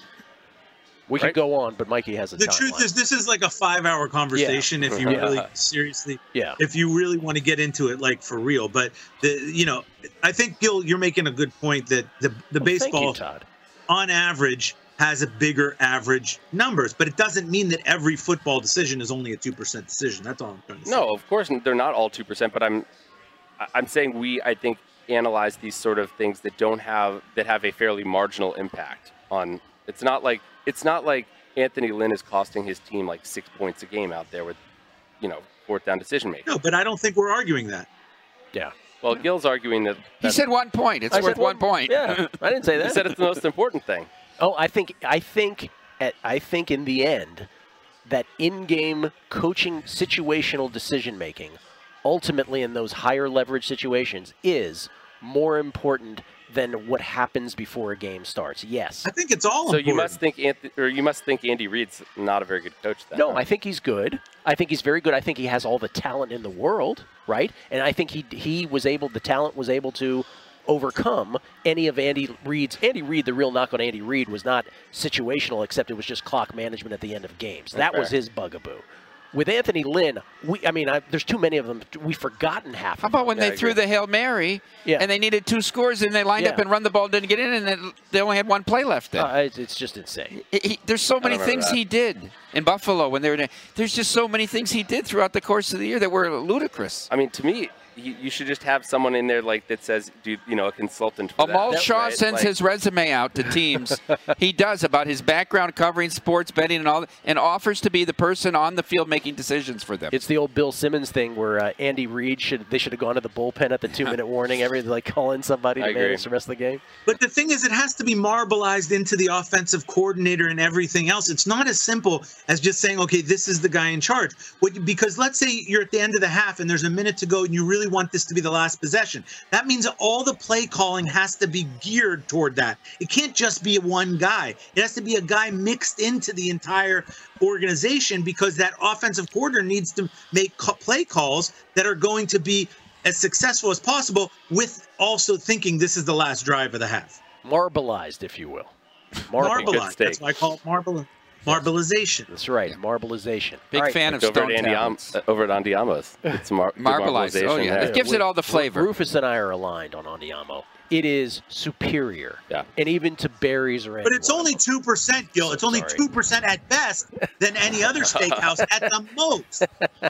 We Right. could go on, but Mikey has a The timeline. truth is, this is like a five-hour conversation. If you Yeah. really seriously, Yeah. if you really want to get into it, like for real. But the, you know, I think Gil, you're making a good point that the the Well, baseball, Thank you, Todd. on average, has a bigger average numbers, but it doesn't mean that every football decision is only a two percent decision. That's all I'm trying to say. No, of course they're not all two percent, but I'm I'm saying we I think analyze these sort of things that don't have that have a fairly marginal impact on. It's not like it's not like Anthony Lynn is costing his team like six points a game out there with, you know, fourth down decision making. No, but I don't think we're arguing that. Yeah. Well, Gil's arguing that. He that- said one point. It's I worth said one point. Yeah, I didn't say he that. said it's the most important thing. Oh, I think I think at I think in the end that in-game coaching situational decision making ultimately in those higher leverage situations is more important than what happens before a game starts. Yes. I think it's all So important. you must think Anthony, or you must think Andy Reid's not a very good coach. Then, No, huh? I think he's good. I think he's very good. I think he has all the talent in the world, right? And I think he he was able, the talent was able to overcome any of Andy Reid's. Andy Reid, the real knock on Andy Reid was not situational, except it was just clock management at the end of games. That Okay. was his bugaboo. With Anthony Lynn, we I mean, I, there's too many of them. We've forgotten half. How of them. about when Yeah, they I threw agree. the Hail Mary Yeah. and they needed two scores and they lined up Yeah. and run the ball, didn't get in, and then they only had one play left then? Uh, it's, it's just insane. He- he- there's so many remember things that. he did in Buffalo when they were. There's just so many things he did throughout the course of the year that were ludicrous. I mean, to me, you, you should just have someone in there like that says, "Do you know a consultant?" For Amal that, Shaw right? sends Like- his resume out to teams. He does about his background covering sports betting and all that, and offers to be the person on the field making decisions for them. It's the old Bill Simmons thing where uh, Andy Reid should they should have gone to the bullpen at the two minute warning, every like call in somebody I to agree. manage the rest of the game. But the thing is, it has to be marbleized into the offensive coordinator and everything else. It's not as simple as just saying, okay, this is the guy in charge. What, because let's say you're at the end of the half and there's a minute to go and you really want this to be the last possession. That means that all the play calling has to be geared toward that. It can't just be one guy. It has to be a guy mixed into the entire organization because that offensive coordinator needs to make ca- play calls that are going to be as successful as possible with also thinking this is the last drive of the half. Marbleized, if you will. Marbleized. good That's steak. why I call it marble, marbleization. That's right, marbleization. Big All right. fan of It's over stone at Andy Am- tablets. uh, over at Andiamo's. It's mar- the Marbleized. Oh, marbleization yeah. there. It gives it all the flavor. Rufus and I are aligned on Andiamo. It is superior. Yeah. And even to berries or But it's only two percent, Gil. It's only Sorry. two percent at best than any other steakhouse at the most.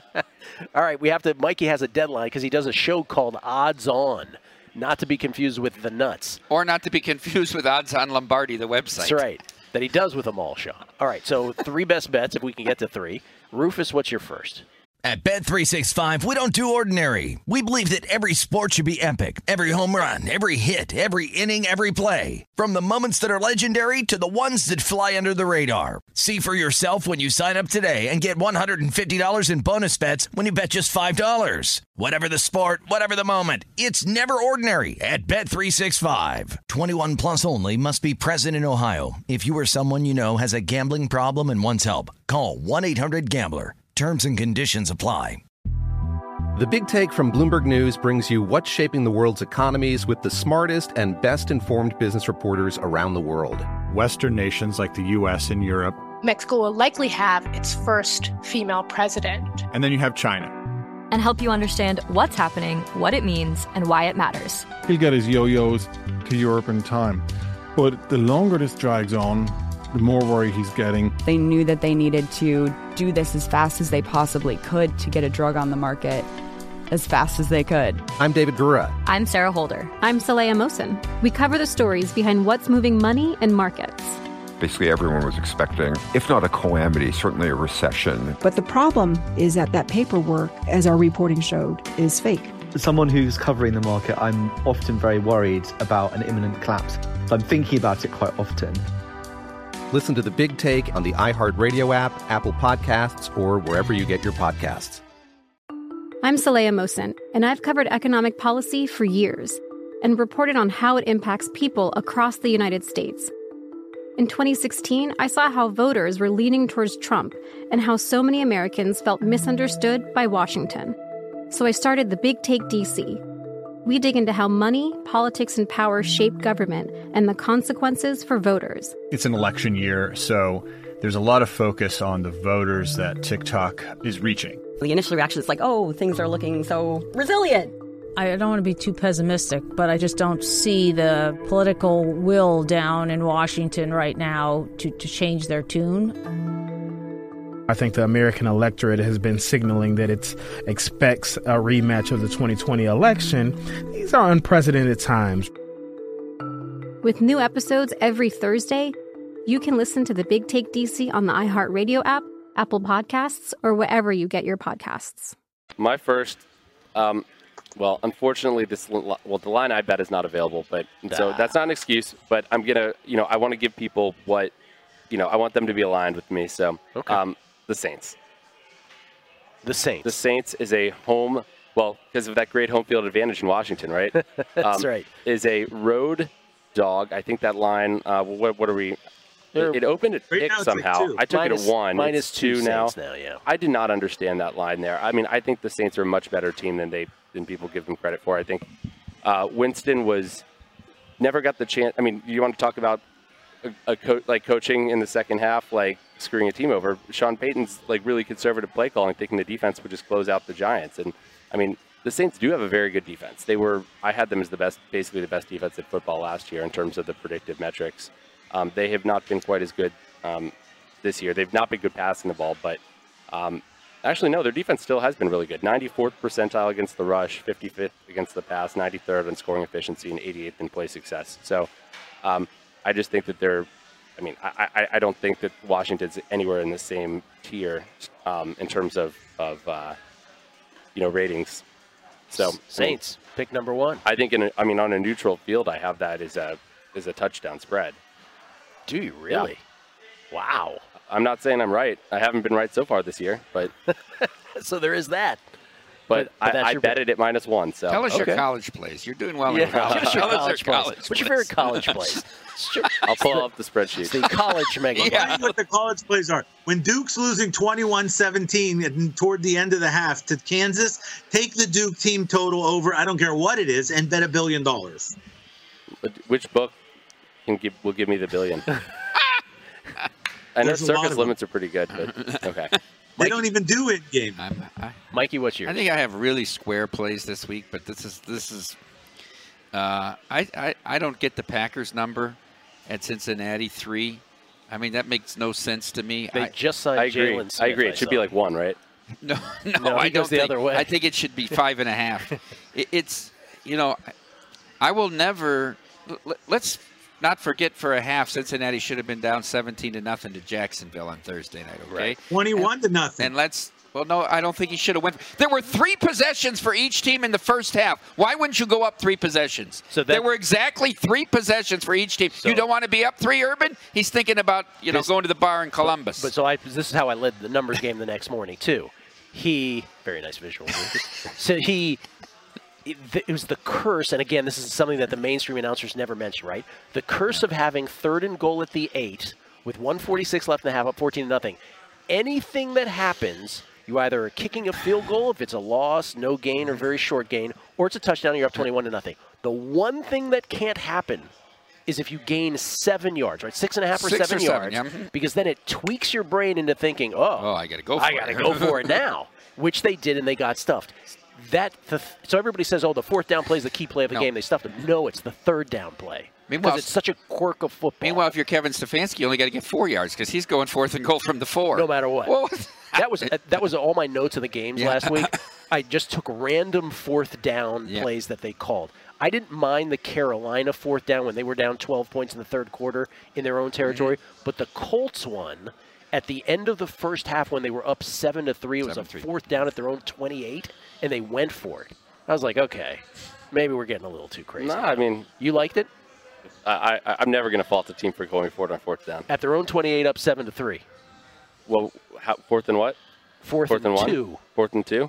All right, we have to. Mikey has a deadline because he does a show called Odds On, not to be confused with The Nuts. Or not to be confused with Odds on Lombardi, the website. That's right. That he does with them all, Sean. All right, so three best bets if we can get to three. Rufus, what's your first? At Bet three sixty-five, we don't do ordinary. We believe that every sport should be epic. Every home run, every hit, every inning, every play. From the moments that are legendary to the ones that fly under the radar. See for yourself when you sign up today and get one hundred fifty dollars in bonus bets when you bet just five dollars. Whatever the sport, whatever the moment, it's never ordinary at Bet three sixty-five. twenty-one plus only. Must be present in Ohio. If you or someone you know has a gambling problem and wants help, call one eight hundred gambler. Terms and conditions apply. The Big Take from Bloomberg News brings you what's shaping the world's economies with the smartest and best-informed business reporters around the world. Western nations like the U S and Europe. Mexico will likely have its first female president. And then you have China. And help you understand what's happening, what it means, and why it matters. He'll get his yo-yos to Europe in time. But the longer this drags on, the more worry he's getting. They knew that they needed to do this as fast as they possibly could to get a drug on the market as fast as they could. I'm David Gura. I'm Sarah Holder. I'm Saleha Mohsen. We cover the stories behind what's moving money and markets. Basically, everyone was expecting, if not a calamity, certainly a recession. But the problem is that that paperwork, as our reporting showed, is fake. As someone who's covering the market, I'm often very worried about an imminent collapse. So I'm thinking about it quite often. Listen to The Big Take on the iHeartRadio app, Apple Podcasts, or wherever you get your podcasts. I'm Saleha Mohsen, and I've covered economic policy for years and reported on how it impacts people across the United States. In twenty sixteen, I saw how voters were leaning towards Trump and how so many Americans felt misunderstood by Washington. So I started The Big Take D C. We dig into how money, politics, and power shape government and the consequences for voters. It's an election year, so there's a lot of focus on the voters that TikTok is reaching. The initial reaction is like, oh, things are looking so resilient. I don't want to be too pessimistic, but I just don't see the political will down in Washington right now to, to change their tune. I think the American electorate has been signaling that it expects a rematch of the twenty twenty election. These are unprecedented times. With new episodes every Thursday, you can listen to The Big Take D C on the iHeartRadio app, Apple Podcasts, or wherever you get your podcasts. My first, um, well, unfortunately, this well, the line I bet is not available, but so Ah. that's not an excuse. But I'm gonna, you know, I want to give people what, you know, I want them to be aligned with me. So, Okay. um, the Saints. The Saints. The Saints is a home, well, because of that great home field advantage in Washington, right? That's um, right. Is a road dog. I think that line. Uh, what, what are we? They're- It, it opened at Right pick now it's like somehow. two. I took Minus- it at one. minus It's two two now. Saints now, yeah. I did not understand that line there. I mean, I think the Saints are a much better team than they than people give them credit for. I think uh, Winston was never got the chance. I mean, you want to talk about a, a co- like coaching in the second half, like screwing a team over. Sean Payton's like really conservative play calling, thinking the defense would just close out the Giants. And I mean, the Saints do have a very good defense. They were, I had them as the best, basically the best defense in football last year in terms of the predictive metrics. Um, they have not been quite as good um, this year. They've not been good passing the ball, but um, actually, no, their defense still has been really good. ninety-fourth percentile against the rush, fifty-fifth against the pass, ninety-third in scoring efficiency, and eighty-eighth in play success. So um, I just think that they're, I mean, I, I, I don't think that Washington's anywhere in the same tier um, in terms of, of uh, you know, ratings. So Saints, pick number one. I think, in a, I mean, on a neutral field, I have that as a, as a touchdown spread. Do you really? Yeah. Wow. I'm not saying I'm right. I haven't been right so far this year, but So there is that. but, But- but that's I, I your bet pick. it at minus one. So Tell us okay. your college plays. You're doing well Yeah, in college. give us your Tell us college plays. What's your favorite college plays? I'll pull up the spreadsheet. It's the college mega. I'll tell you what the college plays are. When Duke's losing twenty-one seventeen and toward the end of the half to Kansas, take the Duke team total over, I don't care what it is, and bet a billion dollars. But which book can give will give me the billion? I know There's a lot circus of limits are pretty good, but okay. They don't even do it game. Mikey, what's yours? I think I have really square plays this week, but this is this is. Uh, I, I I don't get the Packers number at Cincinnati three. I mean that makes no sense to me. They I, just signed I agree. Jalen Smith. I agree. It should be saw. like one, right? No, no, No, he I goes don't the think, other way. I think it should be five and a half. it, it's you know, I will never. L- let's not forget for a half. Cincinnati should have been down seventeen to nothing to Jacksonville on Thursday night. Okay, twenty-one to nothing. And let's Well, no, I don't think he should have went. There were three possessions for each team in the first half. Why wouldn't you go up three possessions? So that, there were exactly three possessions for each team. So you don't want to be up three, Urban? He's thinking about, you know, this, going to the bar in Columbus. But, but so I, this is how I led the numbers game the next morning, too. He, very nice visual. So he, it, it was the curse, and again, this is something that the mainstream announcers never mention, right? The curse of having third and goal at the eight with one forty-six left in the half, up fourteen to nothing. Anything that happens, you either are kicking a field goal if it's a loss, no gain, or very short gain, or it's a touchdown and you're up twenty-one to nothing. The one thing that can't happen is if you gain seven yards, right? Six and a half or Six seven or yards, seven, yeah. because then it tweaks your brain into thinking, oh, oh I got to go for I it. got to go for it now, which they did, and they got stuffed. That the, So everybody says, oh, the fourth down play is the key play of the no. game. They stuffed them. No, it's the third down play. Because it's such a quirk of football. Meanwhile, if you're Kevin Stefanski, you only got to get four yards because he's going fourth and goal from the four. No matter what. Well, that was that was all my notes of the games yeah. last week. I just took random fourth down yeah. plays that they called. I didn't mind the Carolina fourth down when they were down twelve points in the third quarter in their own territory, mm-hmm. but the Colts one at the end of the first half when they were up seven to three, it was a fourth down at their own twenty-eight, and they went for it. I was like, okay, maybe we're getting a little too crazy. No, I mean, you liked it. I, I, I'm never going to fault the team for going for it on fourth down. At their own twenty-eight, up seven to three. Well, how, fourth and what? Fourth, fourth and, and two. One? Fourth and two.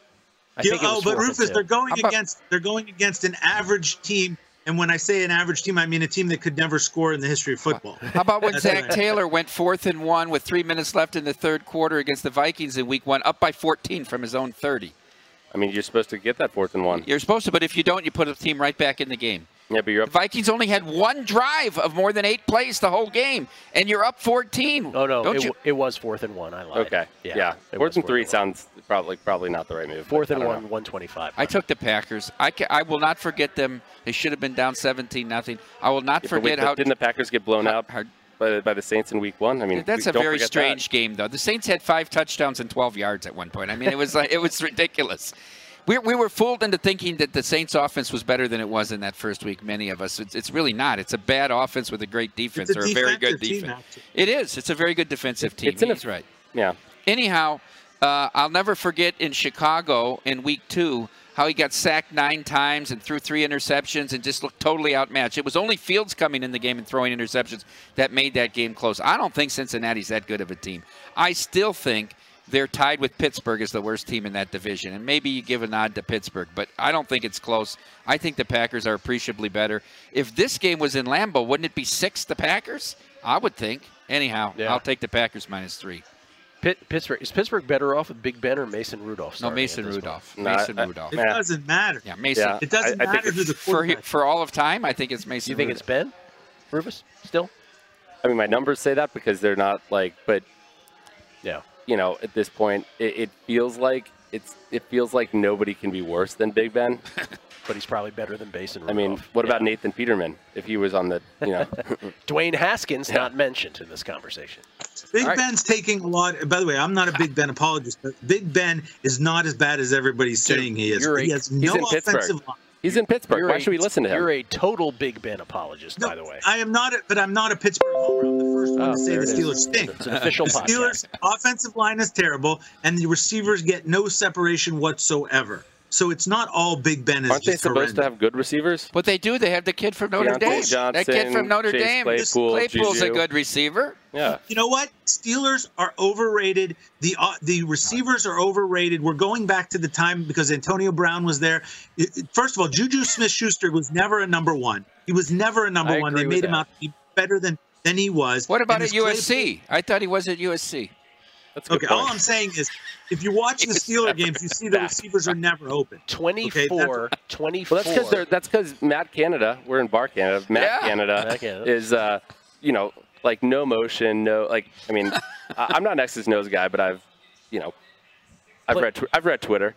I yeah, think it was oh, but Rufus, they're going about, against they're going against an average team, and when I say an average team, I mean a team that could never score in the history of football. How about when Zach Taylor went fourth and one with three minutes left in the third quarter against the Vikings in Week One, up by fourteen from his own thirty? I mean, you're supposed to get that fourth and one. You're supposed to, but if you don't, you put the team right back in the game. Yeah, but you're up. The Vikings only had one drive of more than eight plays the whole game, and you're up fourteen. Oh, no, Don't it, you? it was fourth and one. I lied. Okay, yeah. yeah. Fourth, fourth and fourth three and sounds probably probably not the right move. Fourth and one, know. one twenty-five. I took the Packers. I, ca- I will not forget them. They should have been down seventeen nothing. I will not yeah, forget wait, how. Didn't the Packers get blown how, out how, by, by the Saints in Week One? I mean, that's we, a don't very strange that. game, though. The Saints had five touchdowns and twelve yards at one point. I mean, it was like it was ridiculous. We, we were fooled into thinking that the Saints' offense was better than it was in that first week, many of us. It's, it's really not. It's a bad offense with a great defense, it's a or a very good team, defense. actually. It is. It's a very good defensive It, team. it's in He's a, right. Yeah. Anyhow, uh, I'll never forget in Chicago in week two how he got sacked nine times and threw three interceptions and just looked totally outmatched. It was only Fields coming in the game and throwing interceptions that made that game close. I don't think Cincinnati's that good of a team. I still think they're tied with Pittsburgh as the worst team in that division. And maybe you give a nod to Pittsburgh, but I don't think it's close. I think the Packers are appreciably better. If this game was in Lambeau, wouldn't it be six the Packers? I would think. Anyhow, yeah. I'll take the Packers minus three. Pitt, Pittsburgh Is Pittsburgh better off with Big Ben or Mason Rudolph? No, Mason Rudolph. No, Mason I, Rudolph. It doesn't matter. Yeah, Mason. Yeah, it doesn't I, I matter who the for, for all of time, I think it's Mason You think Rudolph. it's Ben? Rufus? Still? I mean, my numbers say that because they're not like, but yeah. You know, at this point, it, it feels like it's it feels like nobody can be worse than Big Ben. But he's probably better than Mason Rudolph. I mean, what yeah. about Nathan Peterman if he was on the, you know? Dwayne Haskins yeah. not mentioned in this conversation. Big right. Ben's taking a lot. By the way, I'm not a Big Ben apologist, but Big Ben is not as bad as everybody's saying he is. You're he a, has no offensive line. He's in Pittsburgh. You're Why a, should we listen to him? You're a total Big Ben apologist, no, by the way. I am not, a, but I'm not a Pittsburgh homer. I'm the first one oh, to say the Steelers stink. It's an official the podcast. Steelers' offensive line is terrible, and the receivers get no separation whatsoever. So it's not all Big Ben is Aren't they just supposed horrendous. to have good receivers? But they do. They have the kid from Notre Deontay Dame. Johnson, that kid from Notre Chase Dame. Claypool, Claypool's Juju. a good receiver. Yeah. You know what? Steelers are overrated. The uh, the receivers are overrated. We're going back to the time because Antonio Brown was there. First of all, Juju Smith-Schuster was never a number one. He was never a number I one. They agree made with him that. out to be better than, than he was. What about And at his U S C? Claypool- I thought he was at U S C. That's a good Okay, point. all I'm saying is, if you watch the Steeler games, you see the receivers are never open. twenty-four, Okay, twenty-four. Well, that's because they're that's because Matt Canada. We're in Bar Canada. Matt Yeah. Canada, Matt Canada. is, uh, you know, like no motion, no like. I mean, I- I'm not an X's nose guy, but I've, you know, I've read tw- I've read Twitter.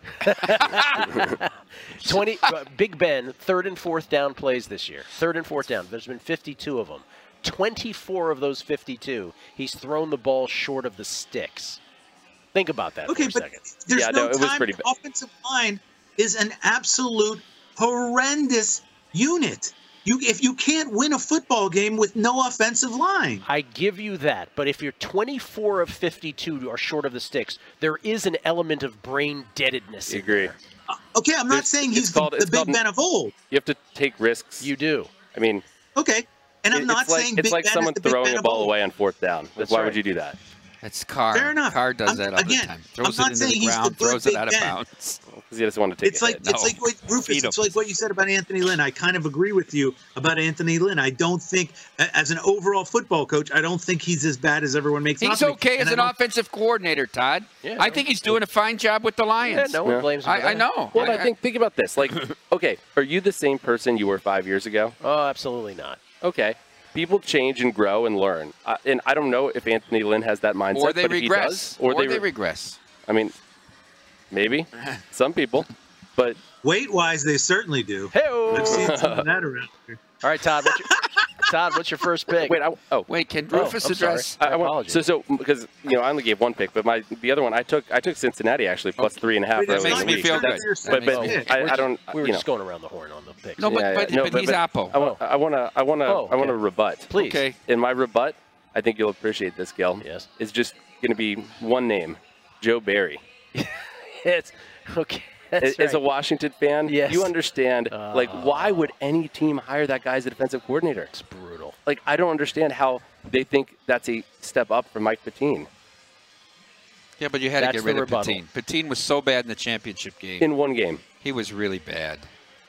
twenty uh, Big Ben, third and fourth down plays this year. Third and fourth down. There's been fifty-two of them. twenty-four of those fifty-two, he's thrown the ball short of the sticks. Think about that Okay, for a but second. there's Yeah, no, no, it was time. pretty The bad. offensive line is an absolute horrendous unit. You if you can't win a football game with no offensive line. I give you that, but if you're twenty-four of fifty-two are short of the sticks, there is an element of brain deadedness. I agree. Uh, okay, I'm not It's- saying it's he's called- the, it's the Big called- Ben of old. You have to take risks. You do. I mean, Okay, and I'm it- not it's like, saying it's Big like Ben someone is the Big throwing Ben a of ball old. away on fourth down. That's Why right. would you do that? That's Carr. Fair enough. Carr does I'm- that all again, the time. I'm Throws not it into saying the he's the ground, good throws it Big out of Ben. bounds. Because he doesn't want to take It's a like hit. it's No. like what Rufus. Feed him. It's like what you said about Anthony Lynn. I kind of agree with you about Anthony Lynn. I don't think, a- as an overall football coach, I don't think he's as bad as everyone makes him out He's to be. okay And as I an don't- offensive coordinator, Todd. Yeah, I think he's doing a fine job with the Lions. Yeah, no one Yeah. blames him for I, I that. know. Well, I think think about this. Like, okay, are you the same person you were five years ago? Oh, absolutely not. Okay. People change and grow and learn. Uh, and I don't know if Anthony Lynn has that mindset. or they but if he regress. does, or, or they, they re- regress. I mean, maybe. Some people. But Weight-wise, they certainly do. Hey-o. I've seen some of that around here. All right, Todd. What's your, Todd, what's your first pick? wait, I, oh, Wait, can Oh, Rufus I'm sorry. address? I, I want, apologies. so so because you know I only gave one pick, but my the other one I took I took Cincinnati actually plus three and a half. Wait, early that's in makes the me week. feel That's- good. That But, makes but me feel I, We're I don't. We were you just know, going around the horn on the picks. No, but, yeah, but, yeah, no, but he's Apple. I want I want to I want to Oh, I want to okay. rebut. Please. Okay. In my rebut, I think you'll appreciate this, Gil. Yes. It's just going to be one name, Joe Barry. It's okay. That's As a right. Washington fan, Yes. you understand, like, why would any team hire that guy as a defensive coordinator? It's brutal. Like, I don't understand how they think that's a step up from Mike Patine Yeah, but you had That's to get rid the of rebuttal. Patine. Patine was so bad in the championship game. in one game. He was really bad.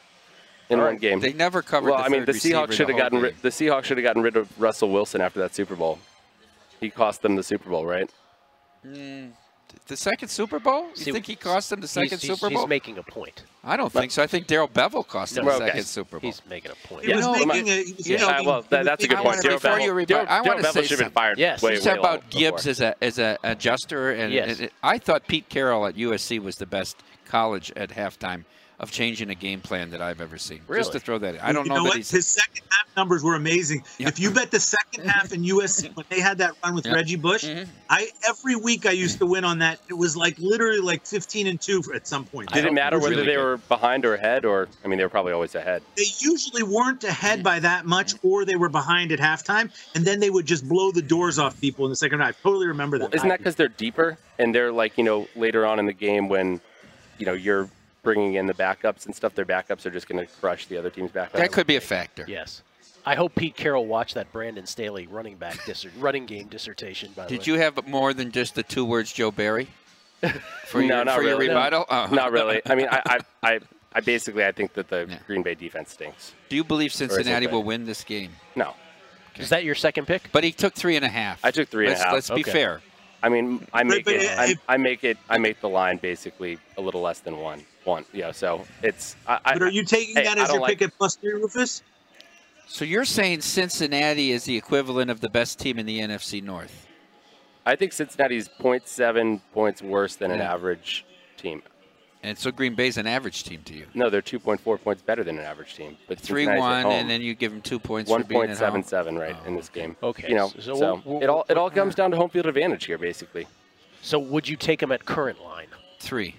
In All one right. game. They never covered Well, the I mean, third the receiver Seahawks the should have whole gotten ri- game. the Seahawks should have gotten rid of Russell Wilson after that Super Bowl. He cost them the Super Bowl, right? Mm, the second Super Bowl? You See, think he cost them the second he's, he's, Super Bowl? He's making a point. I don't think so. I think Daryl Bevel cost them No, the okay. second Super Bowl. He's making a point. He was Yeah. making a. He was Yeah, making- well, that, that's a good I point. wanna- Daryl before Bevel, you rebut, Daryl, I wanna Daryl Bevel say should have been something. fired Yes. way, You way said long about Gibbs before. as a as a adjuster, and, Yes. and- I thought Pete Carroll at U S C was the best college at halftime of changing a game plan that I've ever seen. Just Really? to throw that in. I don't you know, know that what? he's. His second half numbers were amazing. Yeah. If you bet the second half in U S C when they had that run with Yeah. Reggie Bush, Mhm. I every week I used to win on that. It was like literally like fifteen and two at some point. Did it matter was whether really they good. were behind or ahead, or I mean, they were probably always ahead. They usually weren't ahead by that much, or they were behind at halftime, and then they would just blow the doors off people in the second half. I totally remember that. Well, isn't that because they're deeper and they're like, you know, later on in the game when, you know, you're bringing in the backups and stuff, their backups are just going to crush the other team's backups? That could be a factor. Yes. I hope Pete Carroll watched that Brandon Staley running back dis- running game dissertation. By the way, Did you have more than just the two words Joe Barry for no, your, not for your really. rebuttal? Oh. Not really. I mean, I, I, I, I basically I think that the Green Bay defense stinks. Do you believe Cincinnati okay. will win this game? No. Is that your second pick? But he took three and a half. I took three and a let's, half. Let's be Okay. fair. I mean, I make but it. if- I, I make it. I make the line basically a little less than one. One. Yeah. So it's. I, I, But are you taking hey, that I as don't your like- pick at plus three, Rufus? So you're saying Cincinnati is the equivalent of the best team in the N F C North? I think Cincinnati's zero point seven points worse than an Yeah. average team. And so Green Bay's an average team to you. No, they're two point four points better than an average team. But three Cincinnati's at one, home. and then you give them two points one for being point at seven home. seven right in this game. Okay, You know, so so, we'll- we'll- it all it all comes down to home field advantage here, basically. So would you take him at current line? Three.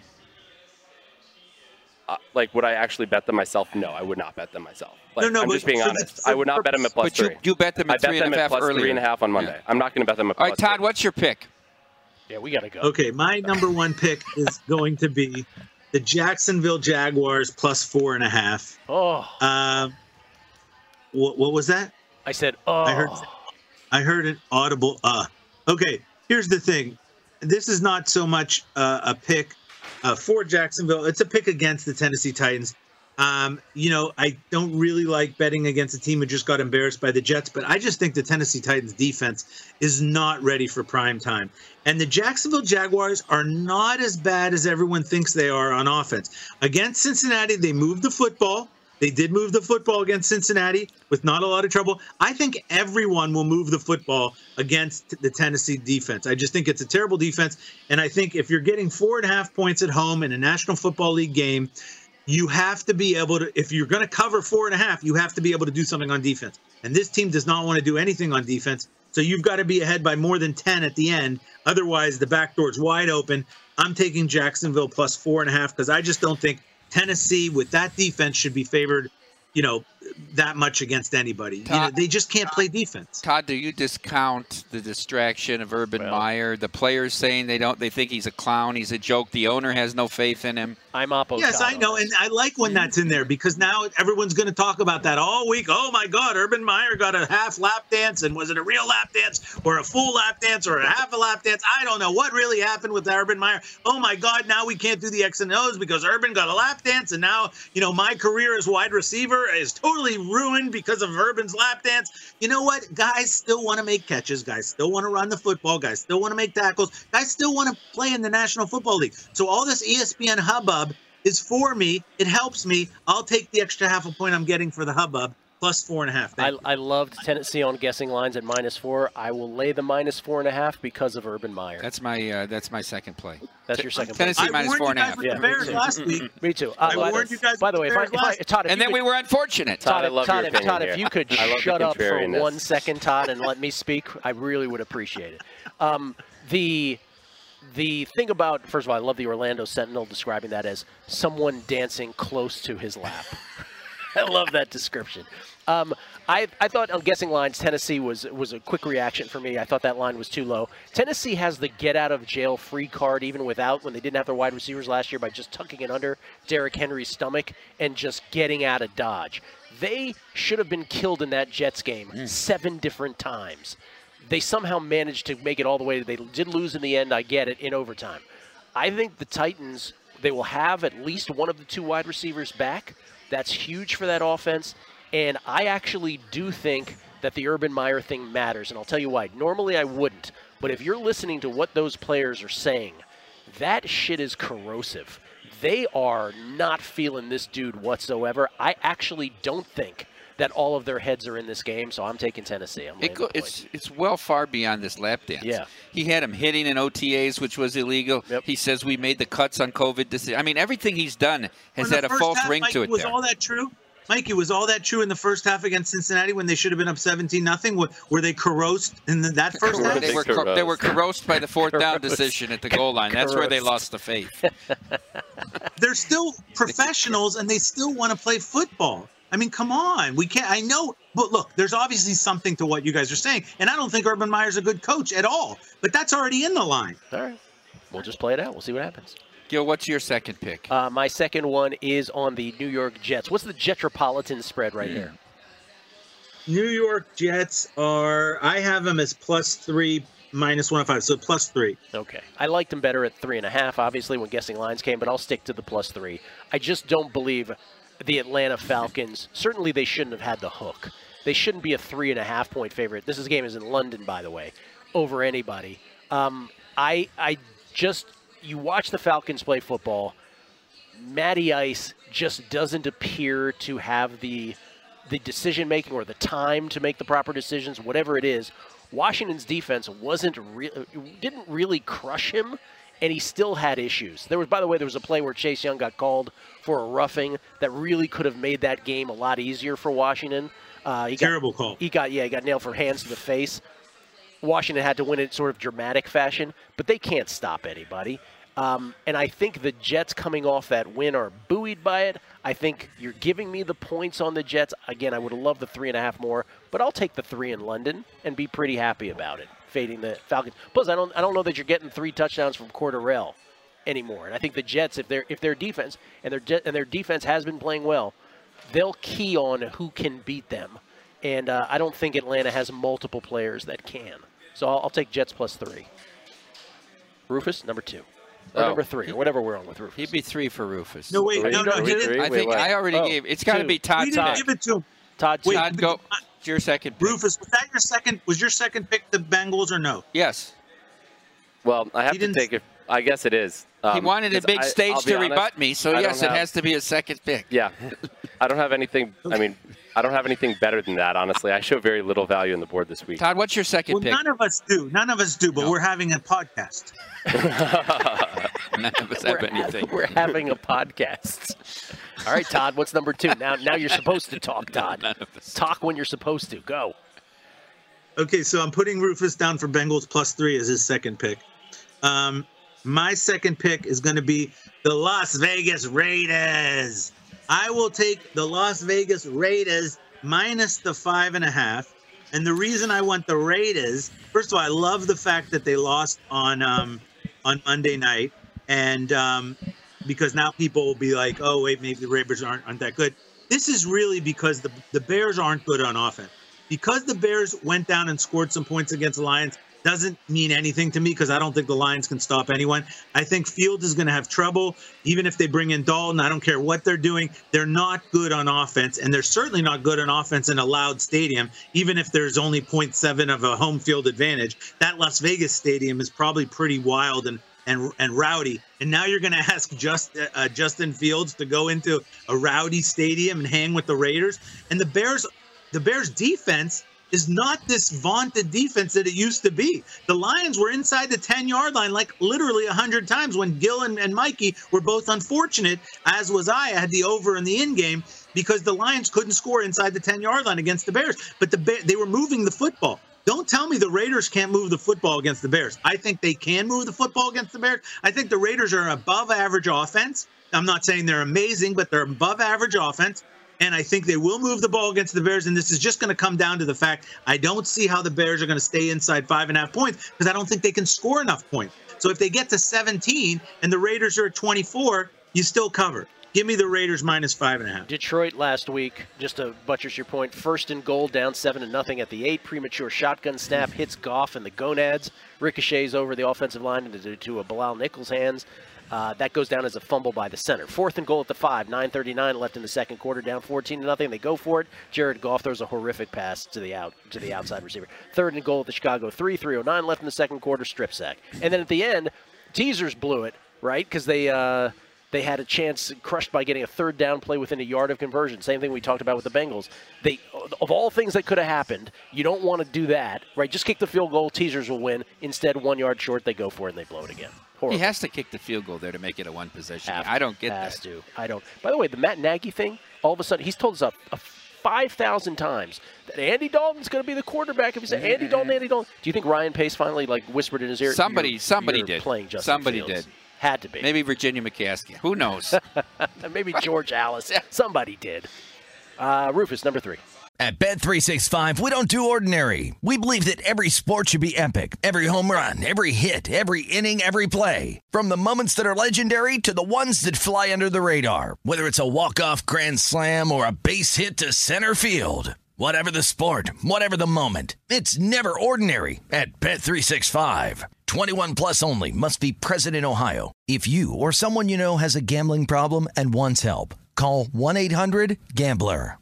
Uh, like, would I actually bet them myself? No, I would not bet them myself. Like, No, no, I'm but just being for the- honest. for I would the not bet them at plus But you, three. you bet them I at bet three them and a at half plus earlier. three and a half on Monday. I'm not going to bet them at All plus right, Todd, three. what's your pick? Yeah, we got to go. Okay, my number one pick is going to be the Jacksonville Jaguars plus four and a half. Oh, Um, what, what was that? I said, oh. I heard I heard an audible uh. Okay, here's the thing. This is not so much uh, a pick uh, for Jacksonville. It's a pick against the Tennessee Titans. Um, you know, I don't really like betting against a team who just got embarrassed by the Jets, but I just think the Tennessee Titans defense is not ready for prime time. And the Jacksonville Jaguars are not as bad as everyone thinks they are on offense. Against Cincinnati, they moved the football. They did move the football against Cincinnati with not a lot of trouble. I think everyone will move the football against the Tennessee defense. I just think it's a terrible defense. And I think if you're getting four and a half points at home in a National Football League game, you have to be able to, if you're going to cover four and a half, you have to be able to do something on defense. And this team does not want to do anything on defense. So you've got to be ahead by more than ten at the end. Otherwise, the back door's wide open. I'm taking Jacksonville plus four and a half because I just don't think Tennessee with that defense should be favored, you know, that much against anybody. Todd, you know, they just can't play defense. Todd, do you discount the distraction of Urban well, Meyer? The players saying they don't, they think he's a clown, he's a joke. The owner has no faith in him. I'm opposed. Yes, I know, and I like when that's in there because now everyone's going to talk about that all week. Oh my God, Urban Meyer got a half lap dance, and was it a real lap dance or a full lap dance or a half a lap dance? I don't know what really happened with Urban Meyer. Oh my God, now we can't do the X and O's because Urban got a lap dance, and now you know my career as wide receiver is totally ruined because of Urban's lap dance. You know what? Guys still want to make catches. Guys still want to run the football. Guys still want to make tackles. Guys still want to play in the National Football League. So all this E S P N hubbub is for me. It helps me. I'll take the extra half a point I'm getting for the hubbub. Plus four and a half. I, I loved Tennessee on guessing lines at minus four. I will lay the minus four and a half because of Urban Meyer. That's my uh, that's my second play. That's your second Tennessee play. minus four and a half. Yeah, me too. Last week. Me too. I uh, warned you guys. By the way, if I, if I, Todd, if and you then could, we were unfortunate. Todd, Todd, I love Todd, your if, Todd, opinion if here. you could I love shut the up for contrariness. one second, Todd, and let me speak, I really would appreciate it. Um, the the thing about, first of all, I love the Orlando Sentinel describing that as someone dancing close to his lap. I love that description. Um, I, I thought on guessing lines, Tennessee was was a quick reaction for me. I thought that line was too low. Tennessee has the get-out-of-jail-free card even without, when they didn't have their wide receivers last year, by just tucking it under Derrick Henry's stomach and just getting out of Dodge. They should have been killed in that Jets game mm. seven different times. They somehow managed to make it all the way. They did lose in the end, I get it, in overtime. I think the Titans, they will have at least one of the two wide receivers back. That's huge for that offense. And I actually do think that the Urban Meyer thing matters, and I'll tell you why. Normally I wouldn't, but if you're listening to what those players are saying, that shit is corrosive. They are not feeling this dude whatsoever. I actually don't think that all of their heads are in this game, so I'm taking Tennessee. I'm it go, it's it's well far beyond this lap dance. Yeah. He had him hitting in O T As, which was illegal. Yep. He says we made the cuts on COVID decision. I mean, everything he's done has had a false half, ring Mike, to it was there. all that true? Mikey, was all that true in the first half against Cincinnati when they should have been up seventeen nothing? Were, were they corrosed in the, that first half? They were, cor- they were corrosed by the fourth down decision at the goal line. That's where they lost the faith. They're still professionals, and they still want to play football. I mean, come on. We can't. I know. But look, there's obviously something to what you guys are saying. And I don't think Urban Meyer's a good coach at all. But that's already in the line. All right. We'll just play it out. We'll see what happens. Gil, what's your second pick? Uh, my second one is on the New York Jets. What's the Jetropolitan spread right mm. here? New York Jets are, I have them as plus three, minus one oh five, so plus three. Okay. I liked them better at three and a half, obviously, when guessing lines came, but I'll stick to the plus three. I just don't believe the Atlanta Falcons, certainly they shouldn't have had the hook. They shouldn't be a three and a half point favorite. This is, game is in London, by the way, over anybody. Um, I, I just... You watch the Falcons play football, Matty Ice just doesn't appear to have the the decision-making or the time to make the proper decisions, whatever it is. Washington's defense wasn't re- didn't really crush him, and he still had issues. There was, by the way, there was a play where Chase Young got called for a roughing that really could have made that game a lot easier for Washington. Uh, he Terrible got, call. He got, yeah, he got nailed for hands to the face. Washington had to win it sort of dramatic fashion, but they can't stop anybody. Um, and I think the Jets coming off that win are buoyed by it. I think you're giving me the points on the Jets. Again, I would have loved the three and a half more, but I'll take the three in London and be pretty happy about it, fading the Falcons. Plus, I don't, I don't know that you're getting three touchdowns from Cordarrelle anymore. And I think the Jets, if their if their defense and their and their defense has been playing well, they'll key on who can beat them. And uh, I don't think Atlanta has multiple players that can. So I'll, I'll take Jets plus three. Rufus, number two. Or oh. number three, or whatever we're on with Rufus. He'd be three for Rufus. No, wait, no, no, he didn't. I think I already oh, gave. It's got to be Todd. We didn't give it to him. Todd, wait, Todd, go. It's your second pick. Rufus, was that your second? Was your second pick the Bengals or no? Yes. Well, I have to take it. I guess it is. Um, he wanted a big I, stage to honest, rebut me, so I yes, have, it has to be a second pick. Yeah. I don't have anything. I mean, I don't have anything better than that, honestly. I show very little value in the board this week. Todd, what's your second well, pick? None of us do. None of us do, but no. we're having a podcast. None of us have we're anything. Ha- we're having a podcast. All right, Todd, what's number two? Now now you're supposed to talk, Todd. None of us. Talk when you're supposed to. Go. Okay, so I'm putting Rufus down for Bengals plus three as his second pick. Um, my second pick is going to be the Las Vegas Raiders. I will take the Las Vegas Raiders minus the five and a half. And the reason I want the Raiders, first of all, I love the fact that they lost on um, on Monday night. And um, because now people will be like, oh, wait, maybe the Raiders aren't, aren't that good. This is really because the, the Bears aren't good on offense. Because the Bears went down and scored some points against the Lions doesn't mean anything to me because I don't think the Lions can stop anyone. I think Fields is going to have trouble. Even if they bring in Dalton, I don't care what they're doing. They're not good on offense, and they're certainly not good on offense in a loud stadium, even if there's only zero point seven of a home field advantage. That Las Vegas stadium is probably pretty wild and and and rowdy. And now you're going to ask just, uh, Justin Fields to go into a rowdy stadium and hang with the Raiders. And the Bears, the Bears defense is not this vaunted defense that it used to be. The Lions were inside the ten-yard line like literally one hundred times when Gil and, and Mikey were both unfortunate, as was I. I had the over in the in-game because the Lions couldn't score inside the ten-yard line against the Bears. But the they were moving the football. Don't tell me the Raiders can't move the football against the Bears. I think they can move the football against the Bears. I think the Raiders are an above-average offense. I'm not saying they're amazing, but they're above-average offense. And I think they will move the ball against the Bears. And this is just going to come down to the fact I don't see how the Bears are going to stay inside five and a half points because I don't think they can score enough points. So if they get to seventeen and the Raiders are at twenty-four, you still cover. Give me the Raiders minus five and a half. Detroit last week, just to buttress your point, first and goal, down seven to nothing at the eight. Premature shotgun snap hits Goff in the gonads, ricochets over the offensive line into to a Bilal Nichols' hands. Uh, that goes down as a fumble by the center. Fourth and goal at the five, nine thirty-nine left in the second quarter, down fourteen to nothing. They go for it. Jared Goff throws a horrific pass to the out to the outside receiver. Third and goal at the Chicago three, three oh nine left in the second quarter, strip sack. And then at the end, Teasers blew it, right? Because they uh, they had a chance, crushed by getting a third down play within a yard of conversion. Same thing we talked about with the Bengals. They, of all things that could have happened, you don't want to do that, right? Just kick the field goal. Teasers will win. Instead, one yard short, they go for it and they blow it again. Horrible. He has to kick the field goal there to make it a one possession. Have I don't get has that. To. I don't. By the way, the Matt Nagy thing, all of a sudden, he's told us a, a five thousand times that Andy Dalton's going to be the quarterback. If he said Andy Dalton, Andy Dalton. Do you think Ryan Pace finally like whispered in his ear? Somebody, you're, somebody you're did. Playing Justin somebody Fields. did. Had to be. Maybe Virginia McCaskey. Who knows? Maybe George Alice. Somebody did. Uh, Rufus, number three. At Bet three sixty-five, we don't do ordinary. We believe that every sport should be epic. Every home run, every hit, every inning, every play. From the moments that are legendary to the ones that fly under the radar. Whether it's a walk-off grand slam or a base hit to center field. Whatever the sport, whatever the moment. It's never ordinary at Bet three sixty-five. twenty-one plus only. Must be present in Ohio. If you or someone you know has a gambling problem and wants help, call one eight hundred gambler.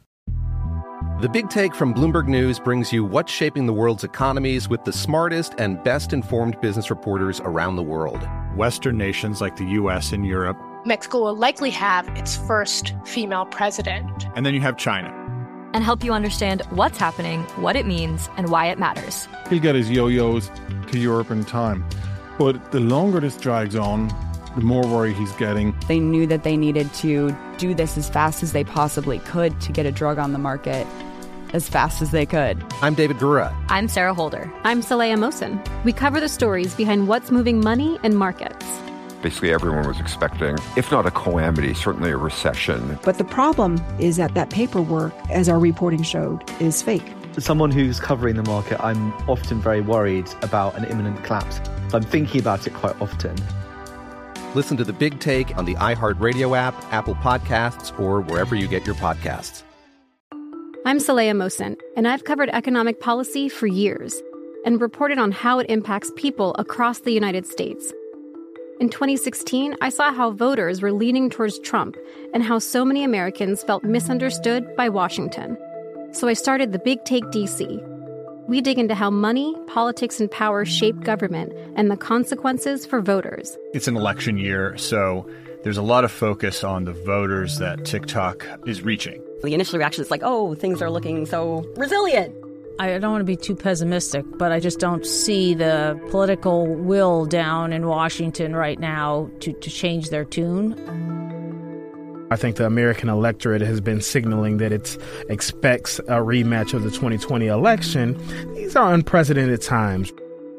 The Big Take from Bloomberg News brings you what's shaping the world's economies with the smartest and best-informed business reporters around the world. Western nations like the U S and Europe. Mexico will likely have its first female president. And then you have China. And help you understand what's happening, what it means, and why it matters. He'll get his yo-yos to Europe in time. But the longer this drags on, the more worry he's getting. They knew that they needed to do this as fast as they possibly could to get a drug on the market as fast as they could. I'm David Gura. I'm Sarah Holder. I'm Saleha Mohsen. We cover the stories behind what's moving money and markets. Basically, everyone was expecting, if not a calamity, certainly a recession. But the problem is that that paperwork, as our reporting showed, is fake. As someone who's covering the market, I'm often very worried about an imminent collapse. So I'm thinking about it quite often. Listen to The Big Take on the iHeartRadio app, Apple Podcasts, or wherever you get your podcasts. I'm Saleha Mohsen, and I've covered economic policy for years and reported on how it impacts people across the United States. In twenty sixteen, I saw how voters were leaning towards Trump and how so many Americans felt misunderstood by Washington. So I started The Big Take D C. We dig into how money, politics, and power shape government and the consequences for voters. It's an election year, so there's a lot of focus on the voters that TikTok is reaching. The initial reaction is like, oh, things are looking so resilient. I don't want to be too pessimistic, but I just don't see the political will down in Washington right now to, to change their tune. I think the American electorate has been signaling that it expects a rematch of the twenty twenty election. These are unprecedented times.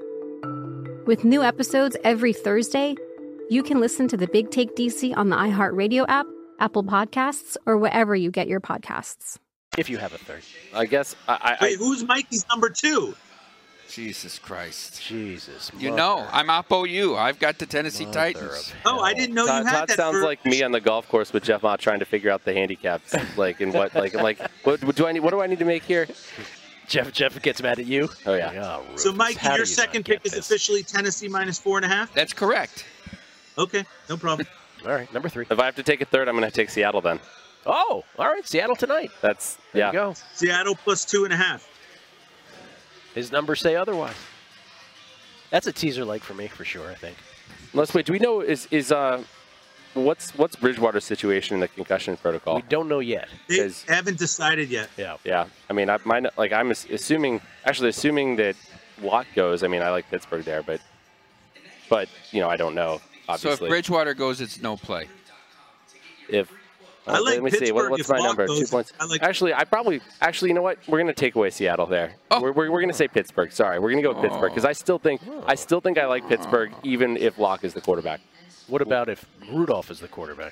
With new episodes every Thursday, you can listen to The Big Take D C on the iHeartRadio app, Apple Podcasts, or wherever you get your podcasts. If you have a third. I guess I. I Wait, who's Mikey's number two? Jesus Christ. Jesus. You know, I'm Oppo U. I've got the Tennessee Titans. Oh, I didn't know Todd, you had Todd that. sounds for- like me on the golf course with Jeff Mott trying to figure out the handicaps. Like, and what, like, I'm like, what, what do I need? What do I need to make here? Jeff Jeff gets mad at you. Oh yeah. Oh, So, Mikey, How do your you second not get pick is this? officially Tennessee minus four and a half? That's correct. Okay, no problem. All right, number three. If I have to take a third, I'm going to take Seattle then. Oh, all right, Seattle tonight. That's There yeah. you go. Seattle plus two and a half. His numbers say otherwise. That's a teaser leg for me, for sure, I think. Let's wait. Do we know is is uh what's what's Bridgewater's situation in the concussion protocol? We don't know yet. They 'Cause- haven't decided yet. Yeah. Yeah. I mean, I mine like I'm ass- assuming actually assuming that Watt goes. I mean, I like Pittsburgh there, but but you know I don't know. Obviously, So if Bridgewater goes, it's no play. if I uh, like let me see. What, Pittsburgh what's if my Watt number? goes. Two points. I like- Actually, I probably actually you know what? We're gonna take away Seattle there. Oh. We're, we're, we're gonna say Pittsburgh. Sorry, we're gonna go with Pittsburgh because I still think I still think I like Pittsburgh even if Locke is the quarterback. What about if Rudolph is the quarterback?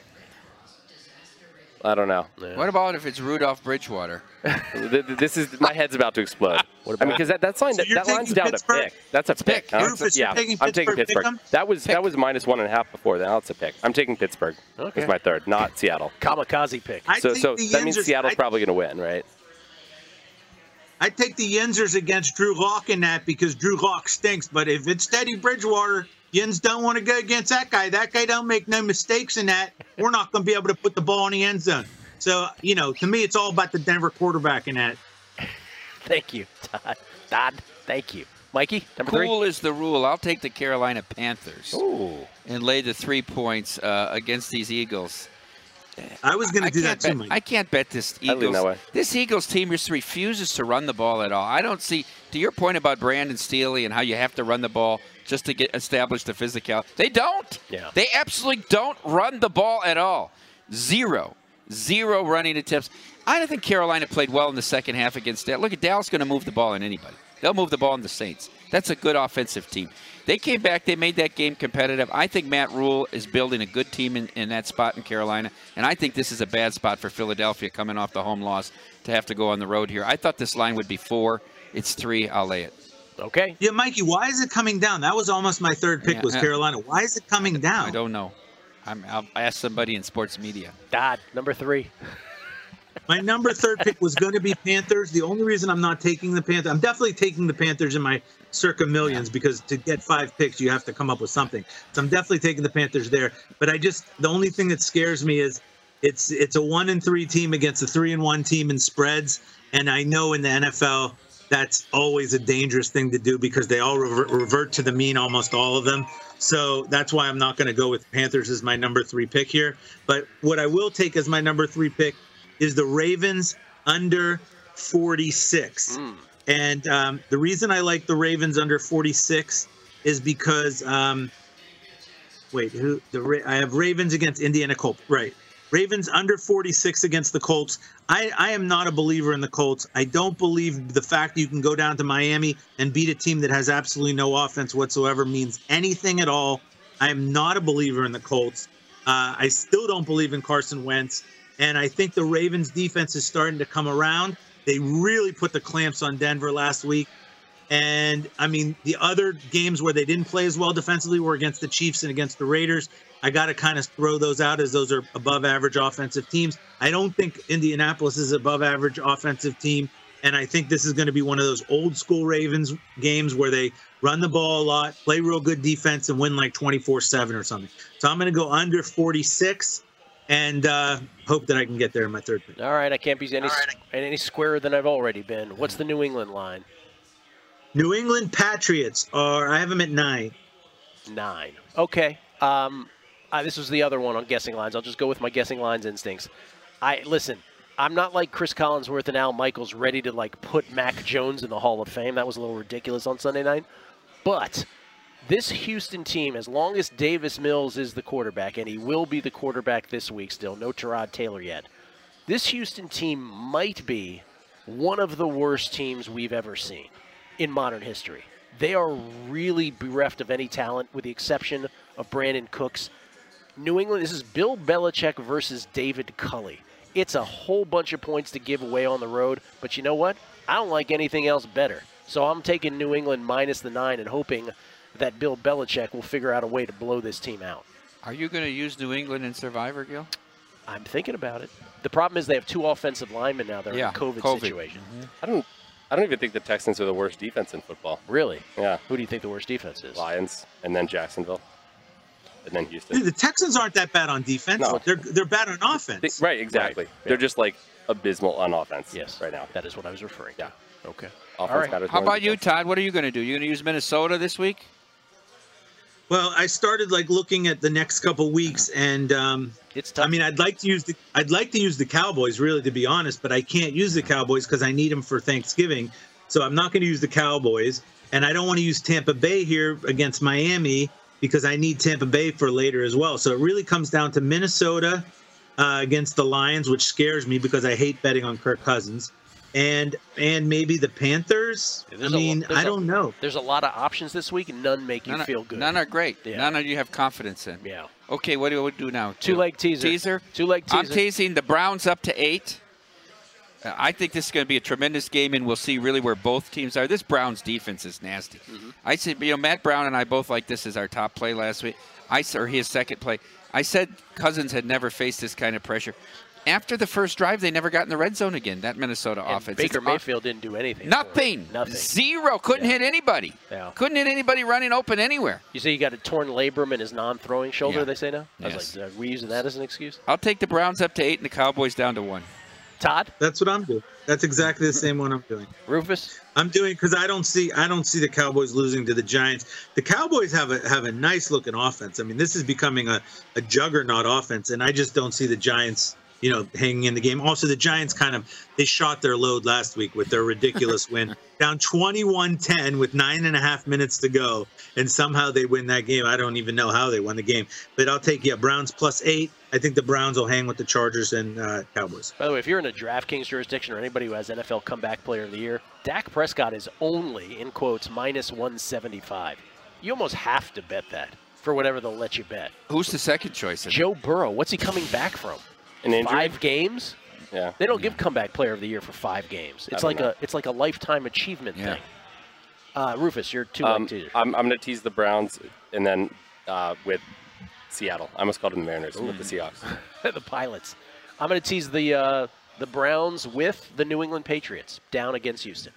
I don't know. What about if it's Rudolph Bridgewater? Th- th- This is my head's about to explode. What I mean, because that, that's line So that, you're that line's taking down Pittsburgh? to pick. That's a pick. huh? Rufus, yeah, you're taking I'm taking Pittsburgh, Pittsburgh. pick 'em? That was that was minus one and a half before. Now it's a pick. I'm taking Pittsburgh. Okay. It's my third, not Seattle. Kamikaze pick. I so think so the that means Yinzers- Seattle's I- probably going to win, right? I'd take the Yinzers against Drew Lock in that because Drew Lock stinks. But if it's Teddy Bridgewater, Yins don't want to go against that guy. That guy don't make no mistakes in that. We're not going to be able to put the ball in the end zone. So, you know, to me, it's all about the Denver quarterback in that. Thank you, Todd. Todd, thank you. Mikey, number Cool is the rule. I'll take the Carolina Panthers three. Ooh. and lay the three points uh, against these Eagles. I was going I to do that can't too, bet, Mike. I can't bet this I lean Eagles. that way. This Eagles team just refuses to run the ball at all. I don't see. To your point about Brandon Staley and how you have to run the ball just to get establish the physical, they don't. Yeah. They absolutely don't run the ball at all. Zero, zero running attempts. I don't think Carolina played well in the second half against Dallas. Look at Dallas going to move the ball on anybody. They'll move the ball on the Saints. That's a good offensive team. They came back. They made that game competitive. I think Matt Rule is building a good team in, in that spot in Carolina, and I think this is a bad spot for Philadelphia coming off the home loss to have to go on the road here. I thought this line would be four. It's three. I'll lay it. Okay. Yeah, Mikey, why is it coming down? That was almost my third pick Yeah, was uh, Carolina. Why is it coming down? I don't know. I'm, I'll ask somebody in sports media. Todd, number three. My number third pick was going to be Panthers. The only reason I'm not taking the Panthers, I'm definitely taking the Panthers in my circa millions because to get five picks, you have to come up with something. So I'm definitely taking the Panthers there. But I just, the only thing that scares me is it's it's a one and three team against a three and one team in spreads. And I know in the N F L, that's always a dangerous thing to do because they all revert, revert to the mean, almost all of them. So that's why I'm not going to go with Panthers as my number three pick here. But what I will take as my number three pick is the Ravens under forty-six. Mm. And um, the reason I like the Ravens under forty-six is because, um, wait, who? The I have Ravens against Indiana Colts. Right. Ravens under forty-six against the Colts. I, I am not a believer in the Colts. I don't believe the fact that you can go down to Miami and beat a team that has absolutely no offense whatsoever means anything at all. I am not a believer in the Colts. Uh, I still don't believe in Carson Wentz. And I think the Ravens defense is starting to come around. They really put the clamps on Denver last week. And, I mean, the other games where they didn't play as well defensively were against the Chiefs and against the Raiders. I got to kind of throw those out as those are above-average offensive teams. I don't think Indianapolis is an above-average offensive team. And I think this is going to be one of those old-school Ravens games where they run the ball a lot, play real good defense, and win like twenty-four seven or something. So I'm going to go under forty-six. And uh, hope that I can get there in my third pick. All right, I can't be any right. any squarer than I've already been. What's the New England line? New England Patriots are. I have them at nine. Nine. Okay. Um, uh, this was the other one on guessing lines. I'll just go with my guessing lines instincts. I listen. I'm not like Chris Collinsworth and Al Michaels, ready to like put Mac Jones in the Hall of Fame. That was a little ridiculous on Sunday night, but. This Houston team, as long as Davis Mills is the quarterback, and he will be the quarterback this week still, no Tyrod Taylor yet, this Houston team might be one of the worst teams we've ever seen in modern history. They are really bereft of any talent, with the exception of Brandon Cooks. New England, this is Bill Belichick versus David Culley. It's a whole bunch of points to give away on the road, but you know what? I don't like anything else better. So I'm taking New England minus the nine and hoping that Bill Belichick will figure out a way to blow this team out. Are you going to use New England in Survivor, Gil? I'm thinking about it. The problem is they have two offensive linemen now that are Yeah, in a COVID, COVID. situation. Mm-hmm. I don't. I don't even think the Texans are the worst defense in football. Really? Yeah. Who do you think the worst defense is? Lions, and then Jacksonville, and then Houston. Dude, the Texans aren't that bad on defense. No. They're they're bad on offense. They- right, exactly. Right. They're just like abysmal on offense. Yes. right now. That is what I was referring to. Yeah. Okay. Offense All right. matters How more than about you, defense. Todd? What are you going to do? You going to use Minnesota this week? Well, I started like looking at the next couple weeks, and um, it's tough. I mean, I'd like to use the I'd like to use the Cowboys, really, to be honest, but I can't use the Cowboys because I need them for Thanksgiving. So I'm not going to use the Cowboys, and I don't want to use Tampa Bay here against Miami because I need Tampa Bay for later as well. So it really comes down to Minnesota uh, against the Lions, which scares me because I hate betting on Kirk Cousins, and and maybe the Panthers. There's I a- mean, there's I a- don't know. There's a lot of options this week, and none make you None are- feel good. None are great. Yeah. None of you have confidence in. Yeah. Okay, what do we do now? Two-leg teaser. Teaser? Two-leg teaser. I'm teasing the Browns up to eight. Uh, I think this is going to be a tremendous game, and we'll see really where both teams are. This Browns defense is nasty. Mm-hmm. I said, you know, Matt Brown and I both like this as our top play last week. I s- or his second play. I said Cousins had never faced this kind of pressure. After the first drive, they never got in the red zone again. That Minnesota And offense. Baker It's off- Mayfield didn't do anything. Nothing. Nothing. Zero. Couldn't hit anybody. Yeah. Couldn't hit anybody running open anywhere. You say you got a torn labrum in his non-throwing shoulder, Yeah. they say now? I Yes. was like, are we using that as an excuse? I'll take the Browns up to eight and the Cowboys down to one. Todd? That's what I'm doing. That's exactly the same one I'm doing. Rufus? I'm doing because I don't see I don't see the Cowboys losing to the Giants. The Cowboys have a have a nice looking offense. I mean, this is becoming a, a juggernaut offense, and I just don't see the Giants, you know, hanging in the game. Also, the Giants kind of they shot their load last week with their ridiculous win, down twenty-one ten with nine and a half minutes to go, and somehow they win that game. I don't even know how they won the game, but I'll take yeah Browns plus eight. I think the Browns will hang with the Chargers and uh, Cowboys. By the way, if you're in a DraftKings jurisdiction or anybody who has N F L Comeback Player of the Year, Dak Prescott is only, in quotes, minus one seventy-five. You almost have to bet that for whatever they'll let you bet. Who's the second choice? Joe Burrow. What's he coming back from? An injury? Five games? Yeah. They don't give Comeback Player of the Year for five games. I It's don't like know. a it's like a lifetime achievement Yeah. thing. Uh, Rufus, you're two leg Um, teaser. I'm, I'm going to tease the Browns, and then uh, with Seattle. I almost called them the Mariners with the Seahawks. The Pilots. I'm going to tease the uh, the Browns with the New England Patriots down against Houston.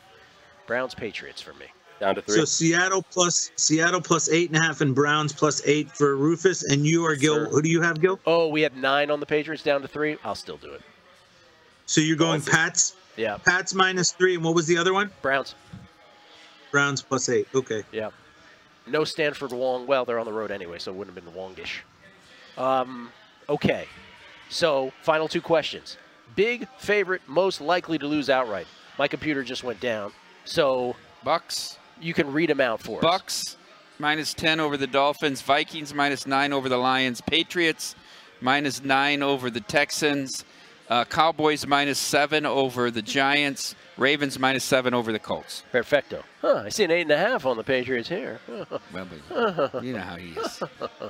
Browns Patriots for me. Down to So Seattle plus Seattle plus eight and a half and Browns plus eight for Rufus, and you are Gil. Who do you have, Gil? Oh, we had nine on the Patriots down to three. I'll still do it. So you're going Pats. Yeah. Pats minus three, and what was the other one? Browns. Browns plus eight. Okay. Yeah. No Stanford Wong. Well, they're on the road anyway, so it wouldn't have been Wongish. Um, okay. So, final two questions. Big favorite, most likely to lose outright. My computer just went down. So, Bucks. You can read them out for us. Bucks minus ten over the Dolphins. Vikings minus nine over the Lions. Patriots minus nine over the Texans. Uh, Cowboys minus seven over the Giants. Ravens minus seven over the Colts. Perfecto. Huh, I see an eight and a half on the Patriots here. Well, but you know how he is.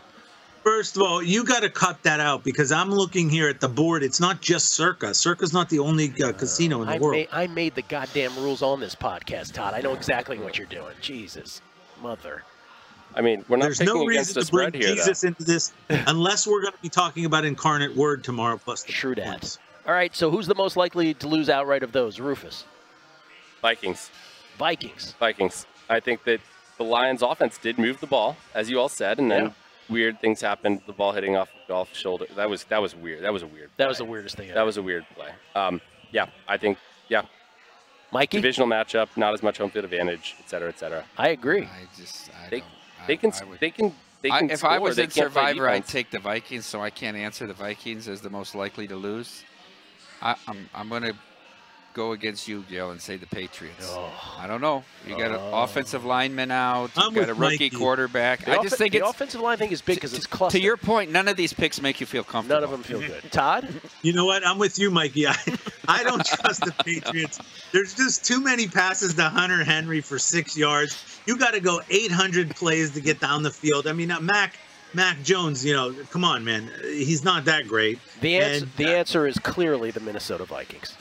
First of all, you got to cut that out because I'm looking here at the board. It's not just Circa. Circa's not the only uh, casino in the I world. made, I made the goddamn rules on this podcast, Todd. I know exactly what you're doing. Jesus. Mother. I mean, we're not There's picking no against reason the to bring spread here, Jesus though. into this unless we're going to be talking about Incarnate Word tomorrow. Plus the True that. All right, so who's the most likely to lose outright of those? Rufus. Vikings. Vikings. Vikings. I think that the Lions' offense did move the ball, as you all said, and then Yeah. weird things happened. The ball hitting off Goff's shoulder. That was that was weird. That was a weird. That play. was the weirdest thing ever. That was a weird play. Um, yeah, I think yeah. Mikey? Divisional matchup, not as much home field advantage, et cetera, et cetera. I agree. I just I They don't, they I- can I would- they can they I- can if score. I was they in can't play Survivor, I'd defense. take the Vikings, so I can't answer the Vikings as the most likely to lose. I, I'm I'm going to go against you, Gil, and say the Patriots. I don't know. You got an Oh. offensive lineman out. You I'm got a with rookie Mikey. quarterback. The I just offen- think the it's offensive line thing is big because it's clustered. to your point. None of these picks make you feel comfortable. None of them feel good. Todd? You know what? I'm with you, Mikey. I, I don't trust the Patriots. There's just too many passes to Hunter Henry for six yards. You got to go eight hundred plays to get down the field. I mean, uh, Mac, Mac Jones, you know, come on, man. He's not that great. The answer, And, the uh, answer is clearly the Minnesota Vikings.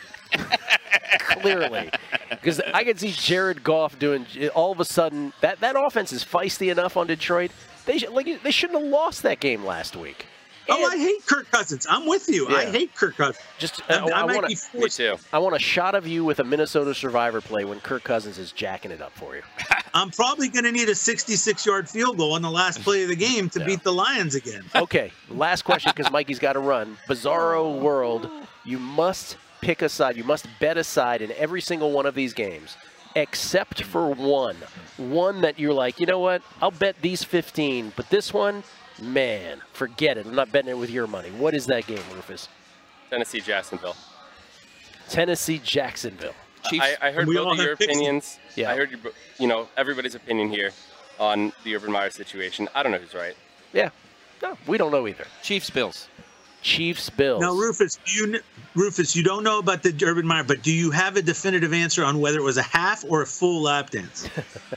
Clearly. Because I can see Jared Goff doing, all of a sudden, that, that offense is feisty enough on Detroit. They, sh- like, they shouldn't have lost that game last week. Oh, I hate Kirk Cousins. I'm with you. I Yeah. hate Kirk Cousins. Just, I, uh, I, I might wanna- be forced. I want a shot of you with a Minnesota Survivor play when Kirk Cousins is jacking it up for you. I'm probably going to need a sixty-six-yard field goal on the last play of the game to beat the Lions again. Okay, last question because Mikey's got to run. Bizarro world, you must pick a side. You must bet a side in every single one of these games, except for one. One that you're like, you know what? I'll bet these fifteen, but this one, man, forget it. I'm not betting it with your money. What is that game, Rufus? Tennessee, Jacksonville. Tennessee, Jacksonville. I, I heard We all both of your have picks. opinions. Yeah. I heard, your, you know, everybody's opinion here on the Urban Meyer situation. I don't know who's right. Yeah. No, we don't know either. Chiefs, Bills. Chiefs, Bills. Now, Rufus, do you, kn- Rufus, you don't know about the Urban Meyer, but do you have a definitive answer on whether it was a half or a full lap dance?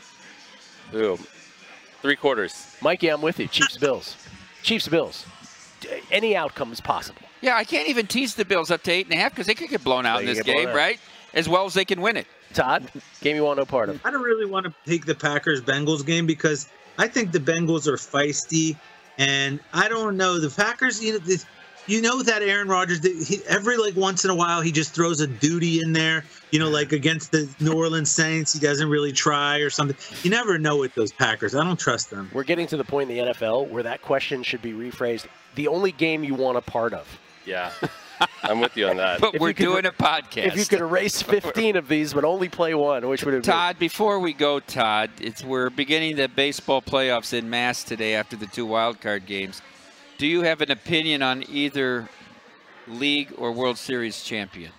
Ooh, three quarters. Mikey, I'm with you. Chiefs, Bills. Chiefs, Bills. Any outcome is possible. Yeah, I can't even tease the Bills up to eight and a half because they could get blown out They in could this get blown game, out. right? As well as they can win it. Todd, game you want no part of. I don't really want to take the Packers-Bengals game because I think the Bengals are feisty, and I don't know. The Packers, you know, this, you know that Aaron Rodgers, he, every like once in a while, he just throws a duty in there, you know, like against the New Orleans Saints, he doesn't really try or something. You never know with those Packers. I don't trust them. We're getting to the point in the N F L where that question should be rephrased. The only game you want a part of. Yeah, I'm with you on that. But If we're you could- doing a podcast. If you could erase fifteen of these but only play one, which would it be? Todd, before we go, Todd, it's we're beginning the baseball playoffs in mass today after the two wild card games. Do you have an opinion on either league or World Series champion?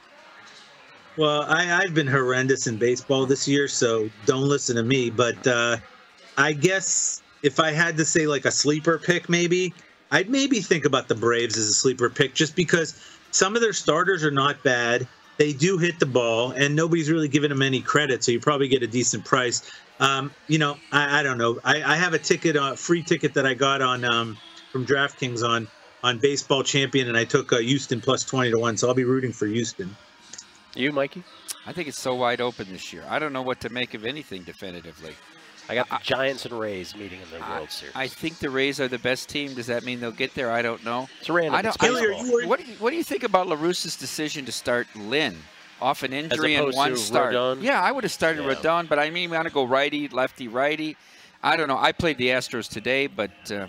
Well, I, I've been horrendous in baseball this year, so don't listen to me. But uh, I guess if I had to say like a sleeper pick, maybe, I'd maybe think about the Braves as a sleeper pick just because some of their starters are not bad. They do hit the ball, and nobody's really giving them any credit, so you probably get a decent price. Um, you know, I, I don't know. I, I have a ticket, a free ticket that I got on um, from DraftKings on on Baseball Champion, and I took uh, Houston plus twenty to one, so I'll be rooting for Houston. You, Mikey? I think it's so wide open this year. I don't know what to make of anything definitively. I got the Giants and Rays meeting in the World Series. I think the Rays are the best team. Does that mean they'll get there? I don't know. It's random. I don't, It's baseball. I, what, do you, what do you think about LaRusse's decision to start Lynn off an injury and opposed one to start? Rodon? Yeah, I would have started Yeah. Rodon, but I mean, we want to go righty, lefty, righty. I don't know. I played the Astros today, but uh,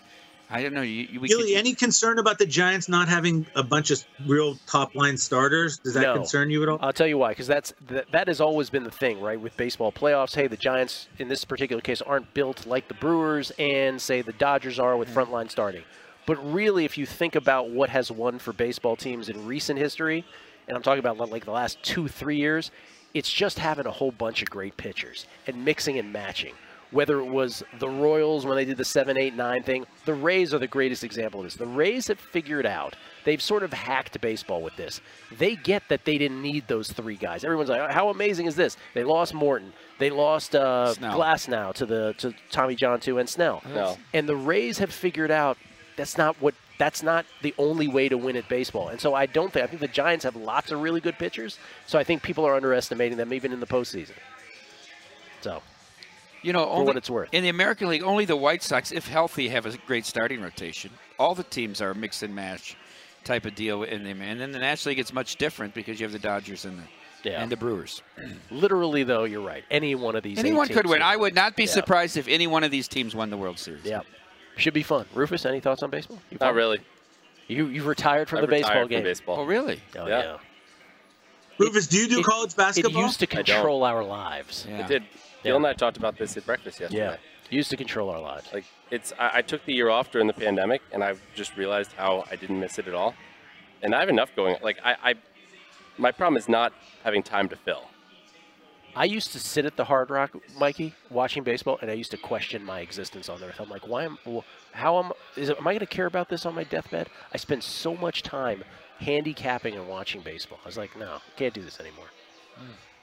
I don't know. You, you, we Gilly, could- any concern about the Giants not having a bunch of real top-line starters? Does that No. concern you at all? I'll tell you why, because that's that, that has always been the thing, right? With baseball playoffs, hey, the Giants in this particular case aren't built like the Brewers and say the Dodgers are with frontline starting. But really, if you think about what has won for baseball teams in recent history, and I'm talking about like the last two, three years, it's just having a whole bunch of great pitchers and mixing and matching. Whether it was the Royals when they did the seven, eight, nine thing, the Rays are the greatest example of this. The Rays have figured out, they've sort of hacked baseball with this. They get that they didn't need those three guys. Everyone's like, how amazing is this? They lost Morton. They lost uh, Snell. Glasnow to the to Tommy John too and Snell. No. And the Rays have figured out that's not what that's not the only way to win at baseball. And so I don't think I think the Giants have lots of really good pitchers. So I think people are underestimating them even in the postseason. So You know, for only, what it's worth. in the American League, only the White Sox, if healthy, have a great starting rotation. All the teams are a mix and match type of deal in them. And then the National League, it's much different because you have the Dodgers and the, Yeah. and the Brewers. Literally, though, you're right. Any one of these Anyone eight could teams win. could I would not be Yeah. surprised if any one of these teams won the World Series. Yeah. Should be fun. Rufus, any thoughts on baseball? You Not fun? really. You you retired from I've the baseball retired from game. baseball. Oh, really? Oh, Yeah. yeah. Rufus, do you do It- college basketball? It used to I don't. control our lives. Yeah. It did. Gil and I talked about this at breakfast yesterday. Yeah. It used to control our lives. Like it's, I, I took the year off during the pandemic, and I just realized how I didn't miss it at all. And I have enough going. Like I, I, my problem is not having time to fill. I used to sit at the Hard Rock, Mikey, watching baseball, and I used to question my existence on Earth. I'm like, why am, well, how am, is it, am I going to care about this on my deathbed? I spend so much time handicapping and watching baseball. I was like, no, can't do this anymore.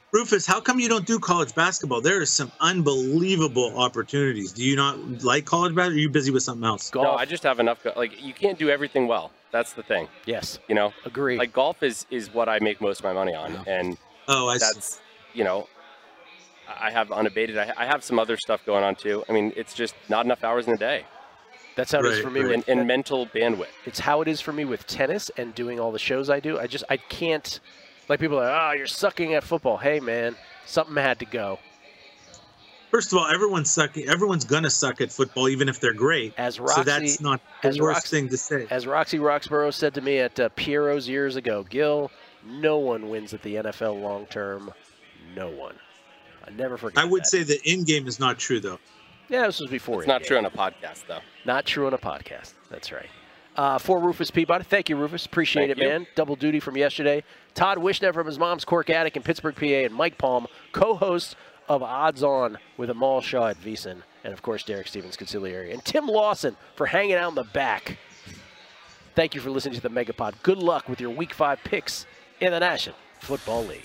Rufus, how come you don't do college basketball? There are some unbelievable opportunities. Do you not like college basketball? Or are you busy with something else? Golf. No, I just have enough. Like, you can't do everything well. That's the thing. Yes. You know? Agree. Like, golf is, is what I make most of my money on. And oh, I that's, see. you know, I have unabated. I, I have some other stuff going on, too. I mean, it's just not enough hours in a day. That's how it right, is for me. Right. With, and, and mental bandwidth. It's how it is for me with tennis and doing all the shows I do. I just, I can't, like people are like, oh, you're sucking at football. Hey, man, something had to go. First of all, everyone's sucking. Everyone's going to suck at football, even if they're great. As Roxy, so that's not the worst Roxy, thing to say. As Roxy Roxborough said to me at uh, Piero's years ago, Gil, no one wins at the N F L long term. No one. I never forget I would that. say the in-game is not true, though. Yeah, this was before. It's not true on a podcast, though. Not true on a podcast. That's right. Uh, for Rufus Peabody. Thank you, Rufus. Appreciate Thank it, you. man. Double duty from yesterday. Todd Wishnev from his mom's Cork Attic in Pittsburgh, P A, and Mike Palm, co-host of Odds On with Amal Shaw at VEASAN, and, of course, Derek Stevens, Conciliary. And Tim Lawson for hanging out in the back. Thank you for listening to the Megapod. Good luck with your Week five picks in the National Football League.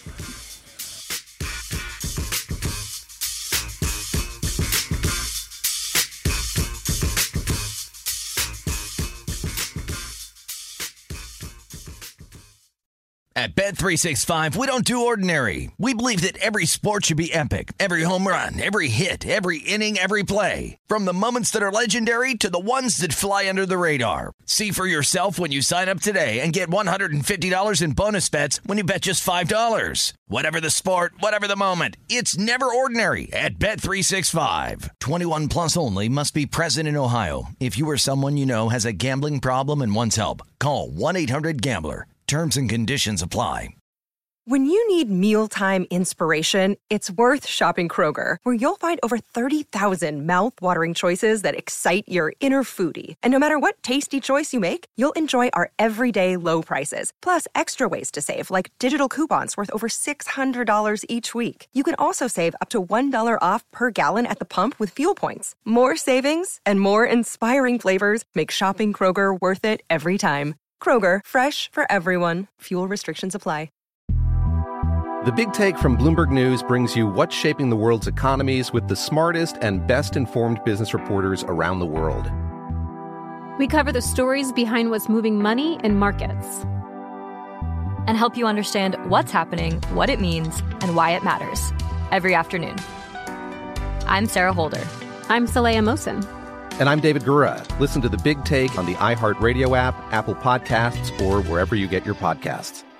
At Bet three sixty-five, we don't do ordinary. We believe that every sport should be epic. Every home run, every hit, every inning, every play. From the moments that are legendary to the ones that fly under the radar. See for yourself when you sign up today and get one hundred fifty dollars in bonus bets when you bet just five dollars. Whatever the sport, whatever the moment, it's never ordinary at Bet three sixty-five. twenty-one plus only. Must be present in Ohio. If you or someone you know has a gambling problem and wants help, call one eight hundred gambler. Terms and conditions apply. When you need mealtime inspiration, it's worth shopping Kroger, where you'll find over thirty thousand mouth-watering choices that excite your inner foodie. And no matter what tasty choice you make, you'll enjoy our everyday low prices, plus extra ways to save, like digital coupons worth over six hundred dollars each week. You can also save up to one dollar off per gallon at the pump with fuel points. More savings and more inspiring flavors make shopping Kroger worth it every time. Kroger, fresh for everyone. Fuel restrictions apply. The Big Take from Bloomberg News brings you what's shaping the world's economies with the smartest and best-informed business reporters around the world. We cover the stories behind what's moving money and markets. And help you understand what's happening, what it means, and why it matters. Every afternoon. I'm Sarah Holder. I'm Saleha Mohsin. And I'm David Gura. Listen to The Big Take on the iHeartRadio app, Apple Podcasts, or wherever you get your podcasts.